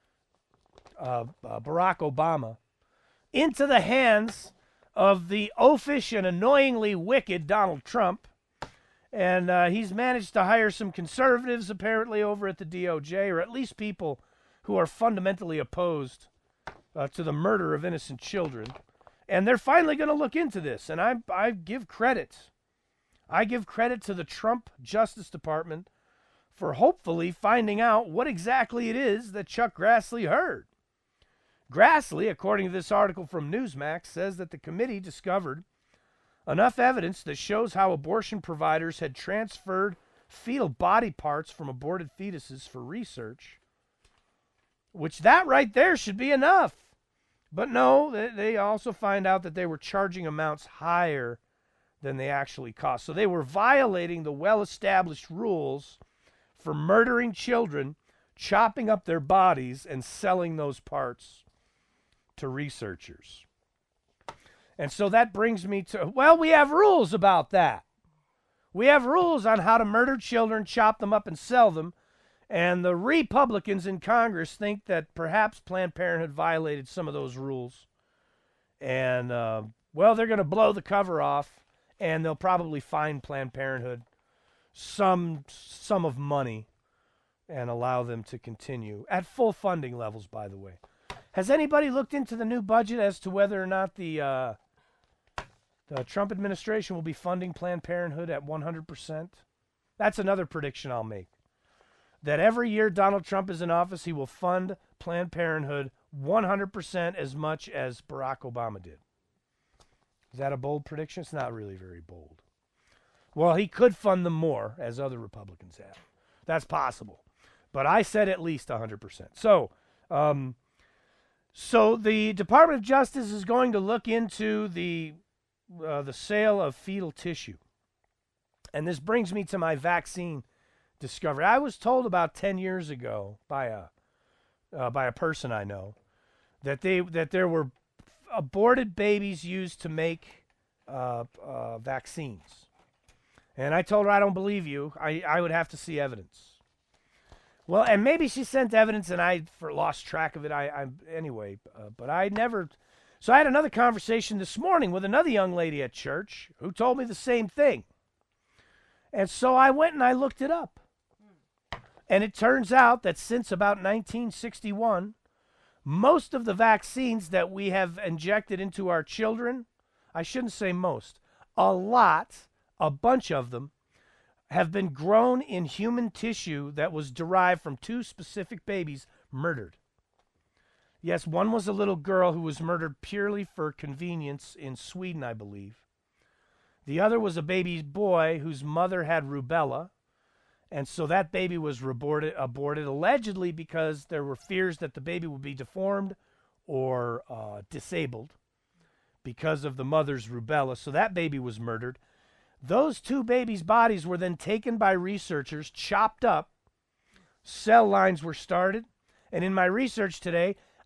Barack Obama into the hands of the oafish and annoyingly wicked Donald Trump. And he's managed to hire some conservatives, apparently, over at the DOJ, or at least people who are fundamentally opposed to the murder of innocent children. And they're finally going to look into this. And I give credit. I give credit to the Trump Justice Department for hopefully finding out what exactly it is that Chuck Grassley heard. Grassley, according to this article from Newsmax, says that the committee discovered enough evidence that shows how abortion providers had transferred fetal body parts from aborted fetuses for research, which that right there should be enough. But no, they also find out that they were charging amounts higher than they actually cost. So they were violating the well-established rules for murdering children, chopping up their bodies, and selling those parts to researchers. And so that brings me to, well, we have rules about that. We have rules on how to murder children, chop them up, and sell them. And the Republicans in Congress think that perhaps Planned Parenthood violated some of those rules. And, well, they're going to blow the cover off, and they'll probably fine Planned Parenthood some sum of money and allow them to continue at full funding levels, by the way. Has anybody looked into the new budget as to whether or not the Trump administration will be funding Planned Parenthood at 100%? That's another prediction I'll make. That every year Donald Trump is in office, he will fund Planned Parenthood 100% as much as Barack Obama did. Is that a bold prediction? It's not really very bold. Well, he could fund them more, as other Republicans have. That's possible. But I said at least 100%. So the Department of Justice is going to look into the sale of fetal tissue. And this brings me to my vaccine discovery. I was told about 10 years ago by a person I know that there were aborted babies used to make vaccines. And I told her, I don't believe you. I would have to see evidence. Well, and maybe she sent evidence and I lost track of it. But I never. So I had another conversation this morning with another young lady at church who told me the same thing. And so I went and I looked it up. And it turns out that since about 1961, most of the vaccines that we have injected into our children, I shouldn't say most, a bunch of them, have been grown in human tissue that was derived from two specific babies murdered. Yes, one was a little girl who was murdered purely for convenience in Sweden, I believe. The other was a baby boy whose mother had rubella, and so that baby was aborted allegedly because there were fears that the baby would be deformed or disabled because of the mother's rubella. So that baby was murdered. Those two babies' bodies were then taken by researchers, chopped up, cell lines were started, and in my research today,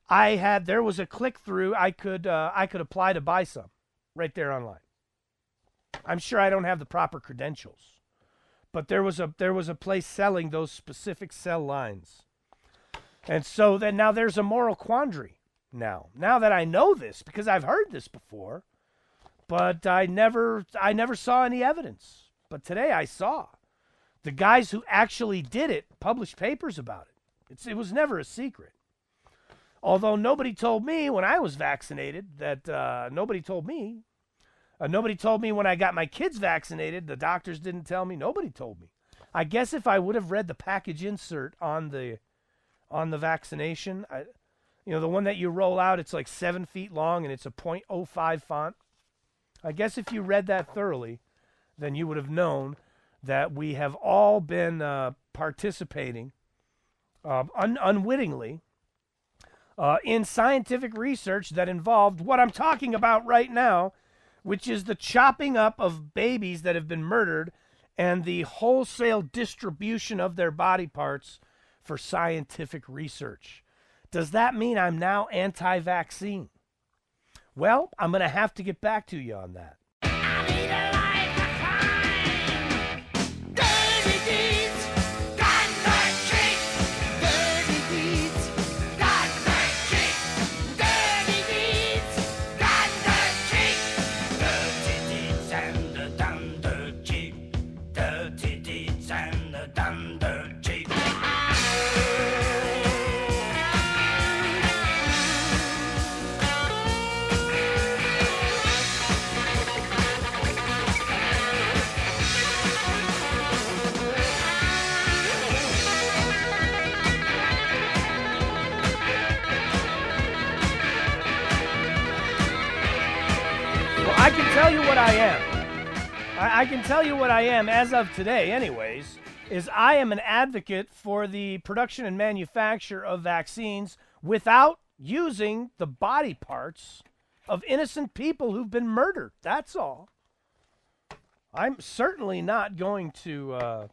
there was a click through. I could apply to buy some right there online. I'm sure I don't have the proper credentials, but there was a place selling those specific cell lines. And so then now there's a moral quandary now that I know this, because I've heard this before, but I never saw any evidence. But today I saw the guys who actually did it published papers about it. It was never a secret. Although nobody told me when I was vaccinated that nobody told me. Nobody told me when I got my kids vaccinated. The doctors didn't tell me. Nobody told me. I guess if I would have read the package insert on the vaccination, the one that you roll out, it's like 7 feet long and it's a .05 font. I guess if you read that thoroughly, then you would have known that we have all been participating unwittingly in scientific research that involved what I'm talking about right now, which is the chopping up of babies that have been murdered and the wholesale distribution of their body parts for scientific research. Does that mean I'm now anti-vaccine? Well, I'm going to have to get back to you on that. I can tell you what I am. I can tell you what I am as of today, anyways, is I am an advocate for the production and manufacture of vaccines without using the body parts of innocent people who've been murdered. That's all. I'm certainly not going to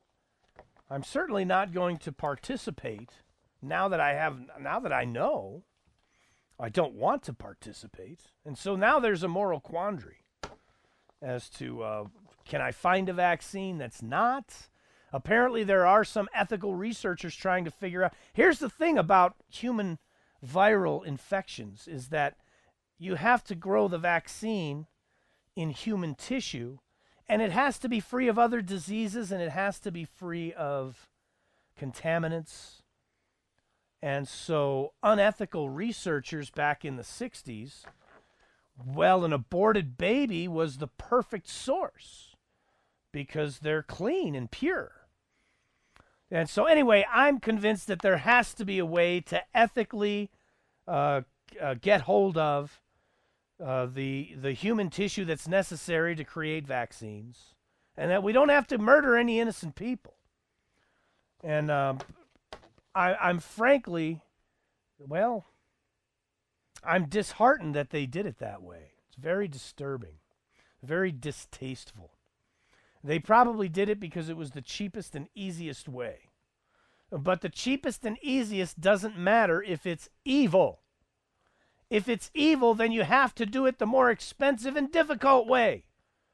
participate now that I know. I don't want to participate. And so now there's a moral quandary as to can I find a vaccine that's not? Apparently there are some ethical researchers trying to figure out. Here's the thing about human viral infections is that you have to grow the vaccine in human tissue, and it has to be free of other diseases, and it has to be free of contaminants. And so unethical researchers back in the 60s, well, an aborted baby was the perfect source because they're clean and pure. And so anyway, I'm convinced that there has to be a way to ethically get hold of the human tissue that's necessary to create vaccines, and that we don't have to murder any innocent people. And I'm frankly, well, I'm disheartened that they did it that way. It's very disturbing, very distasteful. They probably did it because it was the cheapest and easiest way. But the cheapest and easiest doesn't matter if it's evil. If it's evil, then you have to do it the more expensive and difficult way.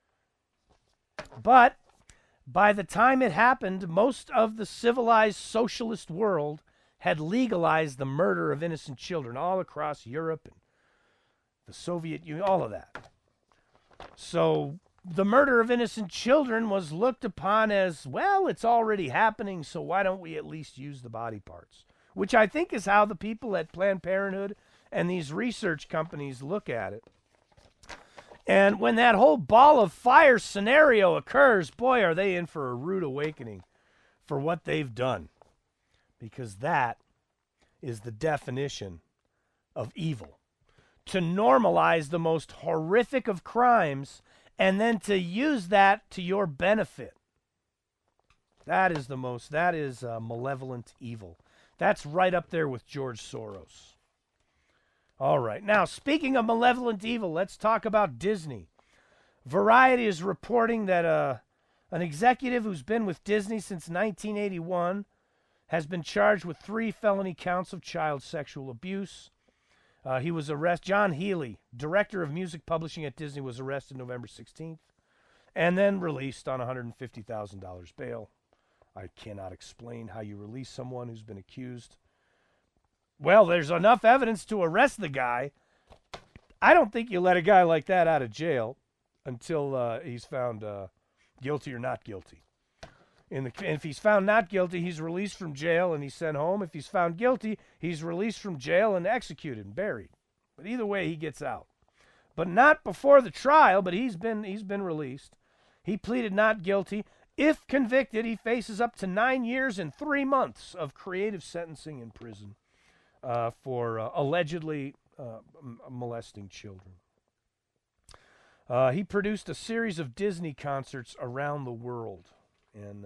But by the time it happened, most of the civilized socialist world had legalized the murder of innocent children all across Europe and the Soviet Union, all of that. So the murder of innocent children was looked upon as, well, it's already happening, so why don't we at least use the body parts? Which I think is how the people at Planned Parenthood and these research companies look at it. And when that whole ball of fire scenario occurs, boy, are they in for a rude awakening for what they've done. Because that is the definition of evil. To normalize the most horrific of crimes and then to use that to your benefit. That is malevolent evil. That's right up there with George Soros. All right. Now, speaking of malevolent evil, let's talk about Disney. Variety is reporting that an executive who's been with Disney since 1981 has been charged with 3 felony counts of child sexual abuse. He was arrested. John Healy, director of music publishing at Disney, was arrested November 16th and then released on $150,000 bail. I cannot explain how you release someone who's been accused. Well, there's enough evidence to arrest the guy. I don't think you let a guy like that out of jail until he's found guilty or not guilty. If he's found not guilty, he's released from jail and he's sent home. If he's found guilty, he's released from jail and executed and buried. But either way, he gets out. But not before the trial, but he's been released. He pleaded not guilty. If convicted, he faces up to 9 years and 3 months of creative sentencing in prison for allegedly molesting children. He produced a series of Disney concerts around the world. And,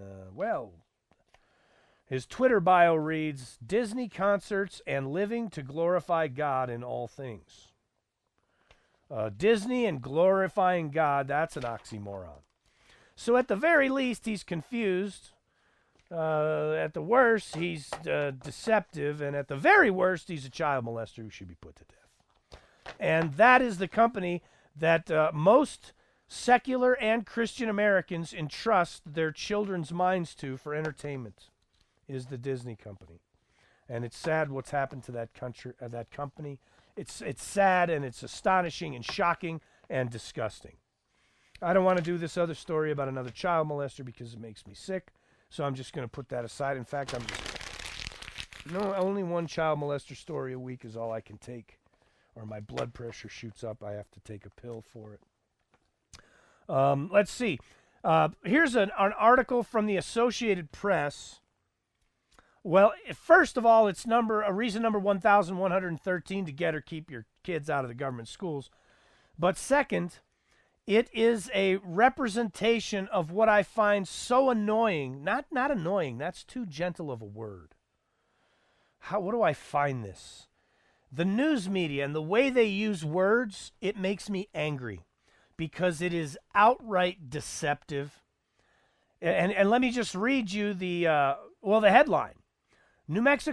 his Twitter bio reads, Disney concerts and living to glorify God in all things. Disney and glorifying God, that's an oxymoron. So at the very least, he's confused. At the worst, he's deceptive. And at the very worst, he's a child molester who should be put to death. And that is the company that most secular and Christian Americans entrust their children's minds to for entertainment, is the Disney company. And it's sad what's happened to that company. It's sad and it's astonishing and shocking and disgusting. I don't want to do this other story about another child molester because it makes me sick, so I'm just going to put that aside. In fact, only one child molester story a week is all I can take, or my blood pressure shoots up. I have to take a pill for it. Let's see. Here's an article from the Associated Press. Well, first of all, it's reason number 1,113 to get or keep your kids out of the government schools. But second, it is a representation of what I find so annoying. Not annoying. That's too gentle of a word. What do I find this? The news media and the way they use words, it makes me angry. Because it is outright deceptive. And let me just read you the headline. Let's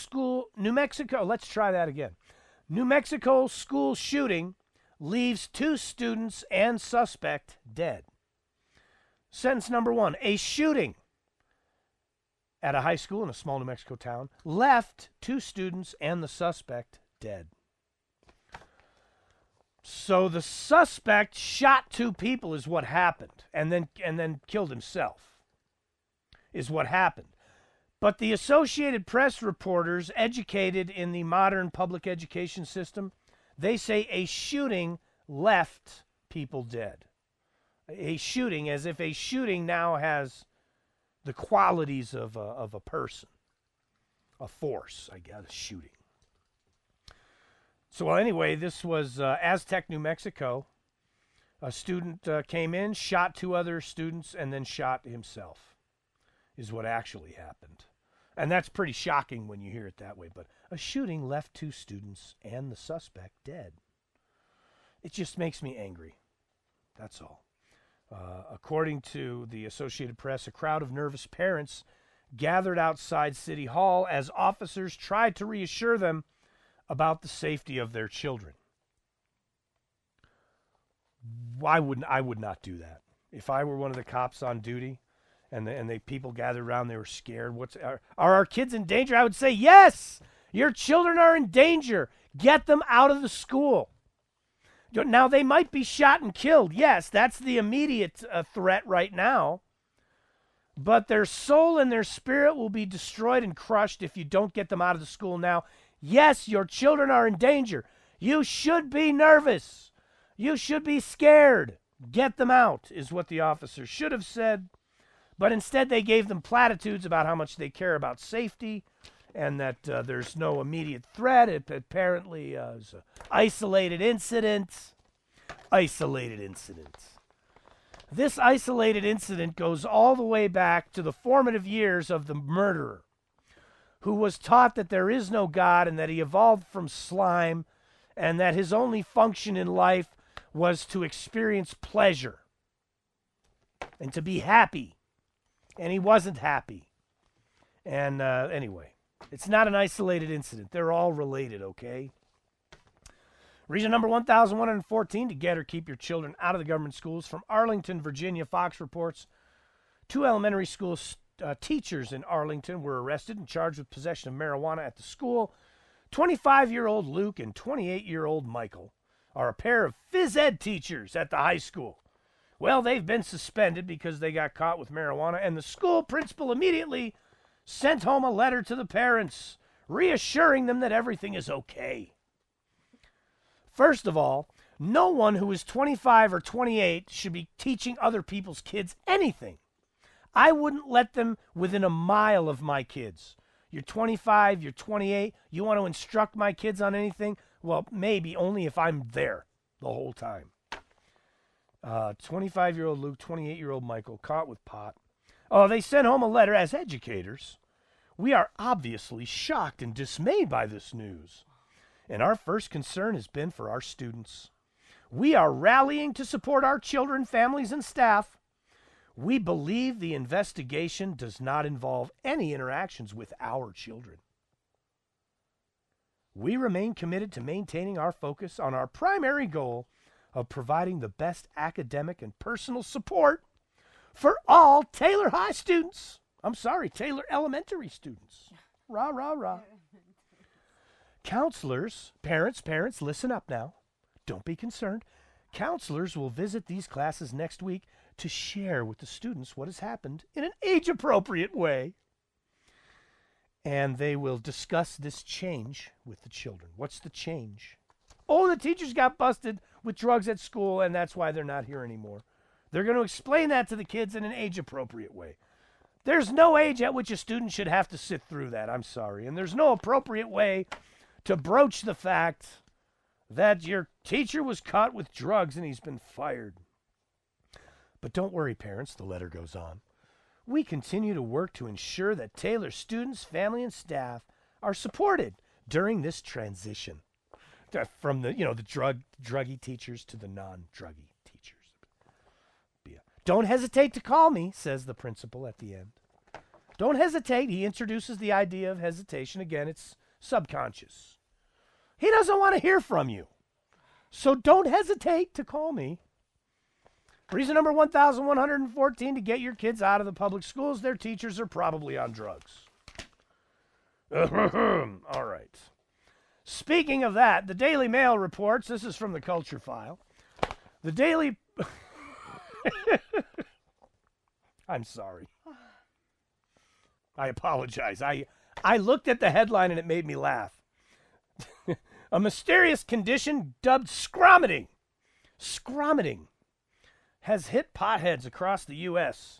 try that again. New Mexico school shooting leaves 2 students and suspect dead. Sentence number 1, a shooting at a high school in a small New Mexico town left 2 students and the suspect dead. So the suspect shot 2 people is what happened, and then killed himself is what happened. But the Associated Press reporters, educated in the modern public education system, they say a shooting left people dead. A shooting, as if a shooting now has the qualities of a person, a force, I guess, shooting. So anyway, this was Aztec, New Mexico. A student came in, shot 2 other students, and then shot himself, is what actually happened. And that's pretty shocking when you hear it that way. But a shooting left 2 students and the suspect dead. It just makes me angry. That's all. According to the Associated Press, a crowd of nervous parents gathered outside City Hall as officers tried to reassure them about the safety of their children. I would not do that. If I were one of the cops on duty and the people gathered around, they were scared. Are our kids in danger? I would say, yes, your children are in danger. Get them out of the school. Now, they might be shot and killed. Yes, that's the immediate threat right now. But their soul and their spirit will be destroyed and crushed if you don't get them out of the school now. Yes, your children are in danger. You should be nervous. You should be scared. Get them out, is what the officer should have said. But instead, they gave them platitudes about how much they care about safety and that there's no immediate threat. It apparently is an isolated incident. Isolated incident. This isolated incident goes all the way back to the formative years of the murderer, who was taught that there is no God and that he evolved from slime and that his only function in life was to experience pleasure and to be happy. And he wasn't happy. And anyway, it's not an isolated incident. They're all related, okay? Reason number 1,114 to get or keep your children out of the government schools. From Arlington, Virginia, Fox reports 2 elementary school teachers in Arlington were arrested and charged with possession of marijuana at the school. 25-year-old Luke and 28-year-old Michael are a pair of phys ed teachers at the high school. Well, they've been suspended because they got caught with marijuana, and the school principal immediately sent home a letter to the parents, reassuring them that everything is okay. First of all, no one who is 25 or 28 should be teaching other people's kids anything. I wouldn't let them within a mile of my kids. You're 25, you're 28, you want to instruct my kids on anything? Well, maybe only if I'm there the whole time. 25-year-old Luke, 28-year-old Michael, caught with pot. Oh, they sent home a letter as educators. We are obviously shocked and dismayed by this news. And our first concern has been for our students. We are rallying to support our children, families, and staff. We believe the investigation does not involve any interactions with our children. We remain committed to maintaining our focus on our primary goal of providing the best academic and personal support for all Taylor High students. Taylor Elementary students. Rah, rah, rah. Counselors, parents, listen up now. Don't be concerned. Counselors will visit these classes next week to share with the students what has happened in an age-appropriate way. And they will discuss this change with the children. What's the change? Oh, the teachers got busted with drugs at school, and that's why they're not here anymore. They're going to explain that to the kids in an age-appropriate way. There's no age at which a student should have to sit through that. I'm sorry. And there's no appropriate way to broach the fact that your teacher was caught with drugs and he's been fired. But don't worry, parents, the letter goes on. We continue to work to ensure that Taylor students, family, and staff are supported during this transition from the druggy teachers to the non-druggy teachers. Don't hesitate to call me, says the principal at the end. Don't hesitate. He introduces the idea of hesitation. Again, it's subconscious. He doesn't want to hear from you. So don't hesitate to call me. Reason number 1,114 to get your kids out of the public schools. Their teachers are probably on drugs. All right. Speaking of that, the Daily Mail reports, this is from the Culture File. The Daily... I'm sorry. I apologize. I looked at the headline and it made me laugh. A mysterious condition dubbed scromiting has hit potheads across the U.S.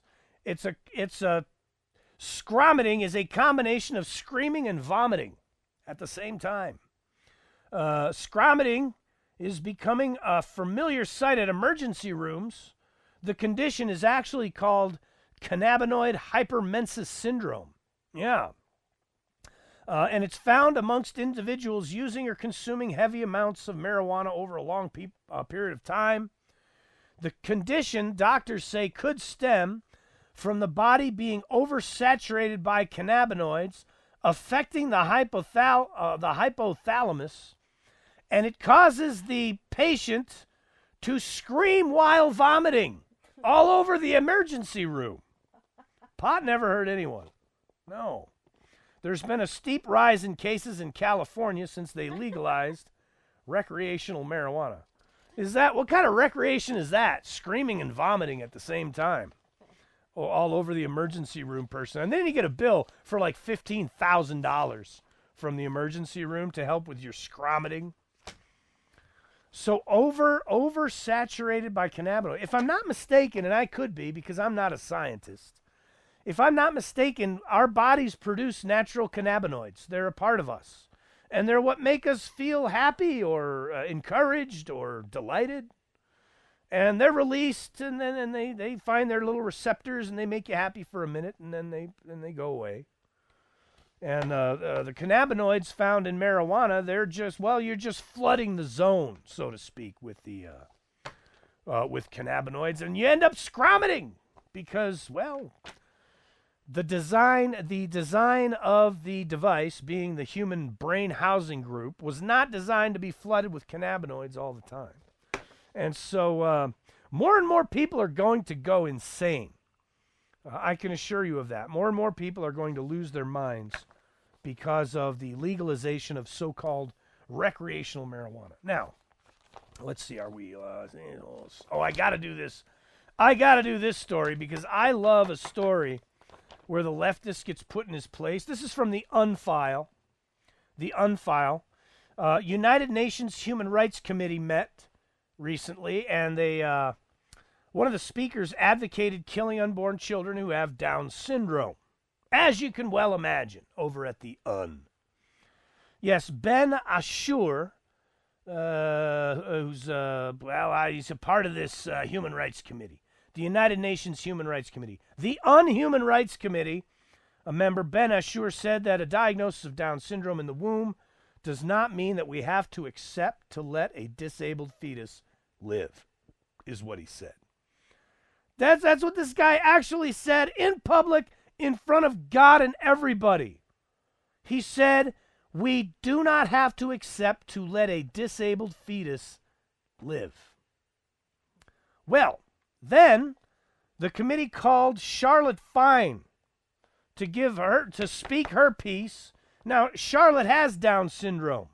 Scromiting is a combination of screaming and vomiting at the same time. Scromiting is becoming a familiar sight at emergency rooms. The condition is actually called cannabinoid hypermensis syndrome. Yeah. And it's found amongst individuals using or consuming heavy amounts of marijuana over a long period of time. The condition, doctors say, could stem from the body being oversaturated by cannabinoids, affecting the hypothalamus, and it causes the patient to scream while vomiting all over the emergency room. Pot never hurt anyone. No. There's been a steep rise in cases in California since they legalized recreational marijuana. What kind of recreation is that? Screaming and vomiting at the same time. Oh, all over the emergency room person. And then you get a bill for like $15,000 from the emergency room to help with your scromiting. So oversaturated by cannabinoid. If I'm not mistaken, and I could be because I'm not a scientist, if I'm not mistaken, our bodies produce natural cannabinoids. They're a part of us. And they're what make us feel happy or encouraged or delighted. And they're released, and then they find their little receptors, and they make you happy for a minute, and then they go away. And the cannabinoids found in marijuana, you're just flooding the zone, so to speak, with cannabinoids, and you end up scromiting because, The design of the device, being the human brain housing group, was not designed to be flooded with cannabinoids all the time. And so more and more people are going to go insane. I can assure you of that. More and more people are going to lose their minds because of the legalization of so-called recreational marijuana. Now, let's see, are we... I got to do this. I got to do this story because I love a story where the leftist gets put in his place. This is from the Unfile. The Unfile. United Nations Human Rights Committee met recently, and they... one of the speakers advocated killing unborn children who have Down syndrome, as you can well imagine, over at the Yes, Ben Ashur, he's a part of this Human Rights Committee, the United Nations Human Rights Committee. The Unhuman Rights Committee, a member, Ben Ashur, said that a diagnosis of Down syndrome in the womb does not mean that we have to accept to let a disabled fetus live, is what he said. That's what this guy actually said in public in front of God and everybody. He said, we do not have to accept to let a disabled fetus live. Well, then the committee called Charlotte Fine to speak her piece. Now, Charlotte has Down syndrome.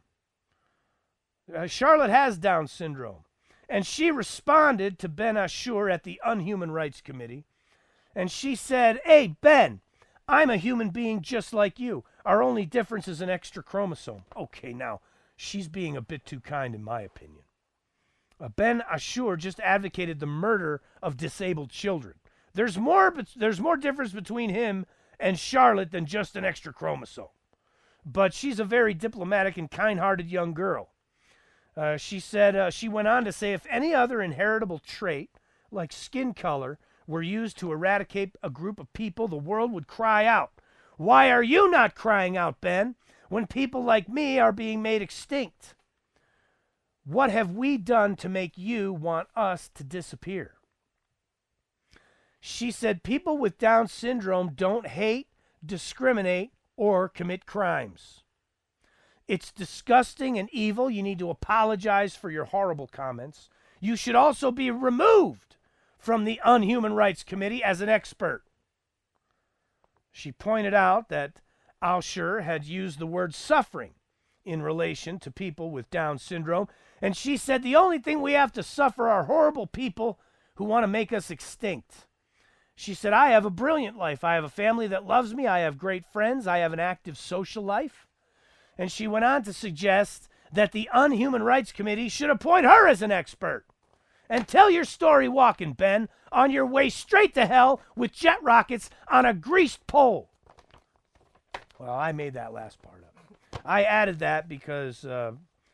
And she responded to Ben Ashur at the Unhuman Rights Committee. And she said, hey, Ben, I'm a human being just like you. Our only difference is an extra chromosome. Okay, now, she's being a bit too kind in my opinion. Ben Ashur just advocated the murder of disabled children. There's more difference between him and Charlotte than just an extra chromosome. But she's a very diplomatic and kind-hearted young girl. She said, she went on to say, if any other inheritable trait, like skin color, were used to eradicate a group of people, the world would cry out. Why are you not crying out, Ben, when people like me are being made extinct? What have we done to make you want us to disappear? She said, people with Down syndrome don't hate, discriminate, or commit crimes. It's disgusting and evil. You need to apologize for your horrible comments. You should also be removed from the Unhuman Rights Committee as an expert. She pointed out that Ashur had used the word suffering in relation to people with Down syndrome, and she said the only thing we have to suffer are horrible people who want to make us extinct. She said, I have a brilliant life. I have a family that loves me. I have great friends. I have an active social life. And she went on to suggest that the Unhuman Rights Committee should appoint her as an expert. And tell your story walking, Ben, on your way straight to hell with jet rockets on a greased pole. Well, I made that last part up. I added that because the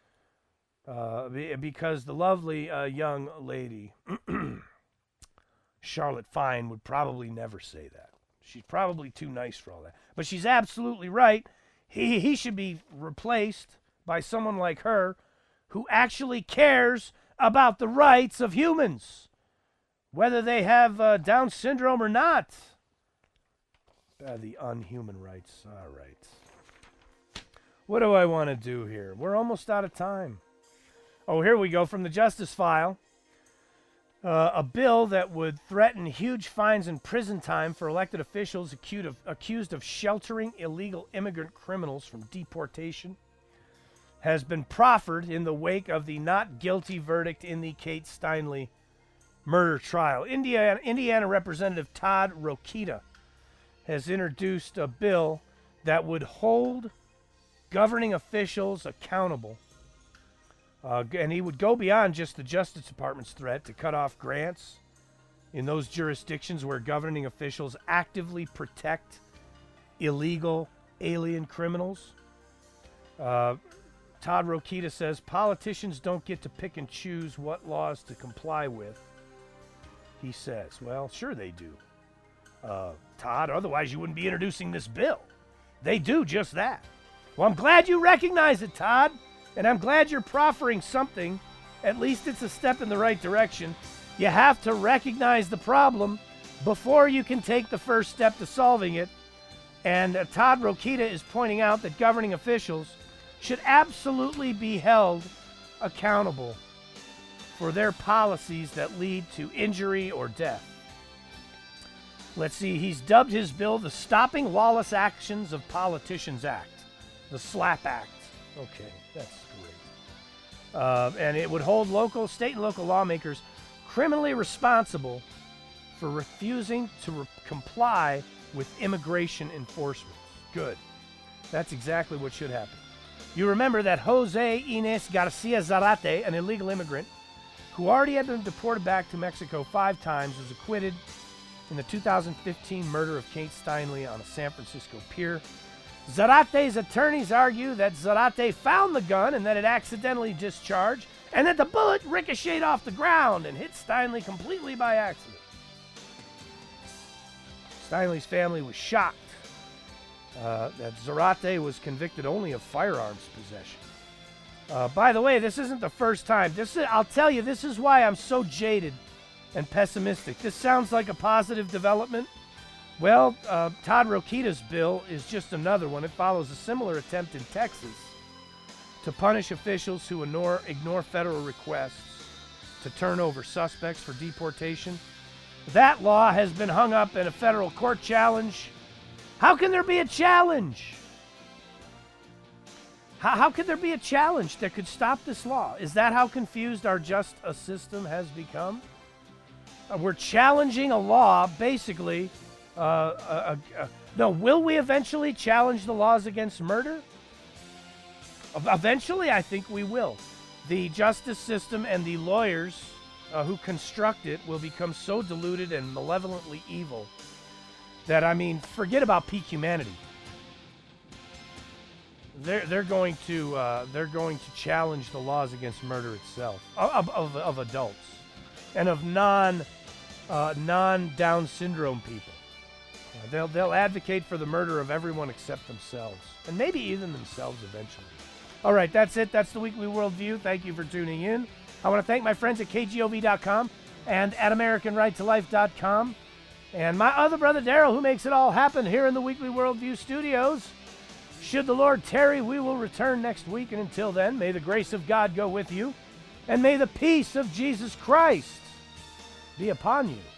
lovely young lady, Charlotte Fine, would probably never say that. She's probably too nice for all that. But she's absolutely right. He should be replaced by someone like her who actually cares about the rights of humans, whether they have Down syndrome or not. The unhuman rights. All right. What do I want to do here? We're almost out of time. Oh, here we go from the Justice File. A bill that would threaten huge fines and prison time for elected officials accused of sheltering illegal immigrant criminals from deportation has been proffered in the wake of the not guilty verdict in the Kate Steinle murder trial. Indiana Representative Todd Rokita has introduced a bill that would hold governing officials accountable. And he would go beyond just the Justice Department's threat to cut off grants in those jurisdictions where governing officials actively protect illegal alien criminals. Todd Rokita says politicians don't get to pick and choose what laws to comply with. He says, well, sure they do, Todd, otherwise you wouldn't be introducing this bill. They do just that. Well, I'm glad you recognize it, Todd. And I'm glad you're proffering something. At least it's a step in the right direction. You have to recognize the problem before you can take the first step to solving it. And Todd Rokita is pointing out that governing officials should absolutely be held accountable for their policies that lead to injury or death. Let's see, he's dubbed his bill the Stopping Lawless Actions of Politicians Act, the SLAP Act. Okay, that's great. And it would hold local, state and local lawmakers criminally responsible for refusing to comply with immigration enforcement. Good. That's exactly what should happen. You remember that Jose Ines Garcia Zarate, an illegal immigrant who already had been deported back to Mexico 5 times, was acquitted in the 2015 murder of Kate Steinle on a San Francisco pier. Zarate's attorneys argue that Zarate found the gun and that it accidentally discharged, and that the bullet ricocheted off the ground and hit Steinle completely by accident. Steinle's family was shocked that Zarate was convicted only of firearms possession. By the way, this isn't the first time. I'll tell you, this is why I'm so jaded and pessimistic. This sounds like a positive development. Well, Todd Rokita's bill is just another one. It follows a similar attempt in Texas to punish officials who ignore federal requests to turn over suspects for deportation. That law has been hung up in a federal court challenge. How can there be a challenge? How could there be a challenge that could stop this law? Is that how confused our justice system has become? We're challenging a law, basically. No, will we eventually challenge the laws against murder? Eventually, I think we will. The justice system and the lawyers who construct it will become so deluded and malevolently evil that, I mean, forget about peak humanity. They're going to challenge the laws against murder itself of adults and of non-Down syndrome people. They'll advocate for the murder of everyone except themselves, and maybe even themselves eventually. All right, that's it. That's the Weekly Worldview. Thank you for tuning in. I want to thank my friends at KGOV.com and at AmericanRightToLife.com, and my other brother Daryl, who makes it all happen here in the Weekly Worldview studios. Should the Lord tarry, we will return next week, and until then, may the grace of God go with you, and may the peace of Jesus Christ be upon you.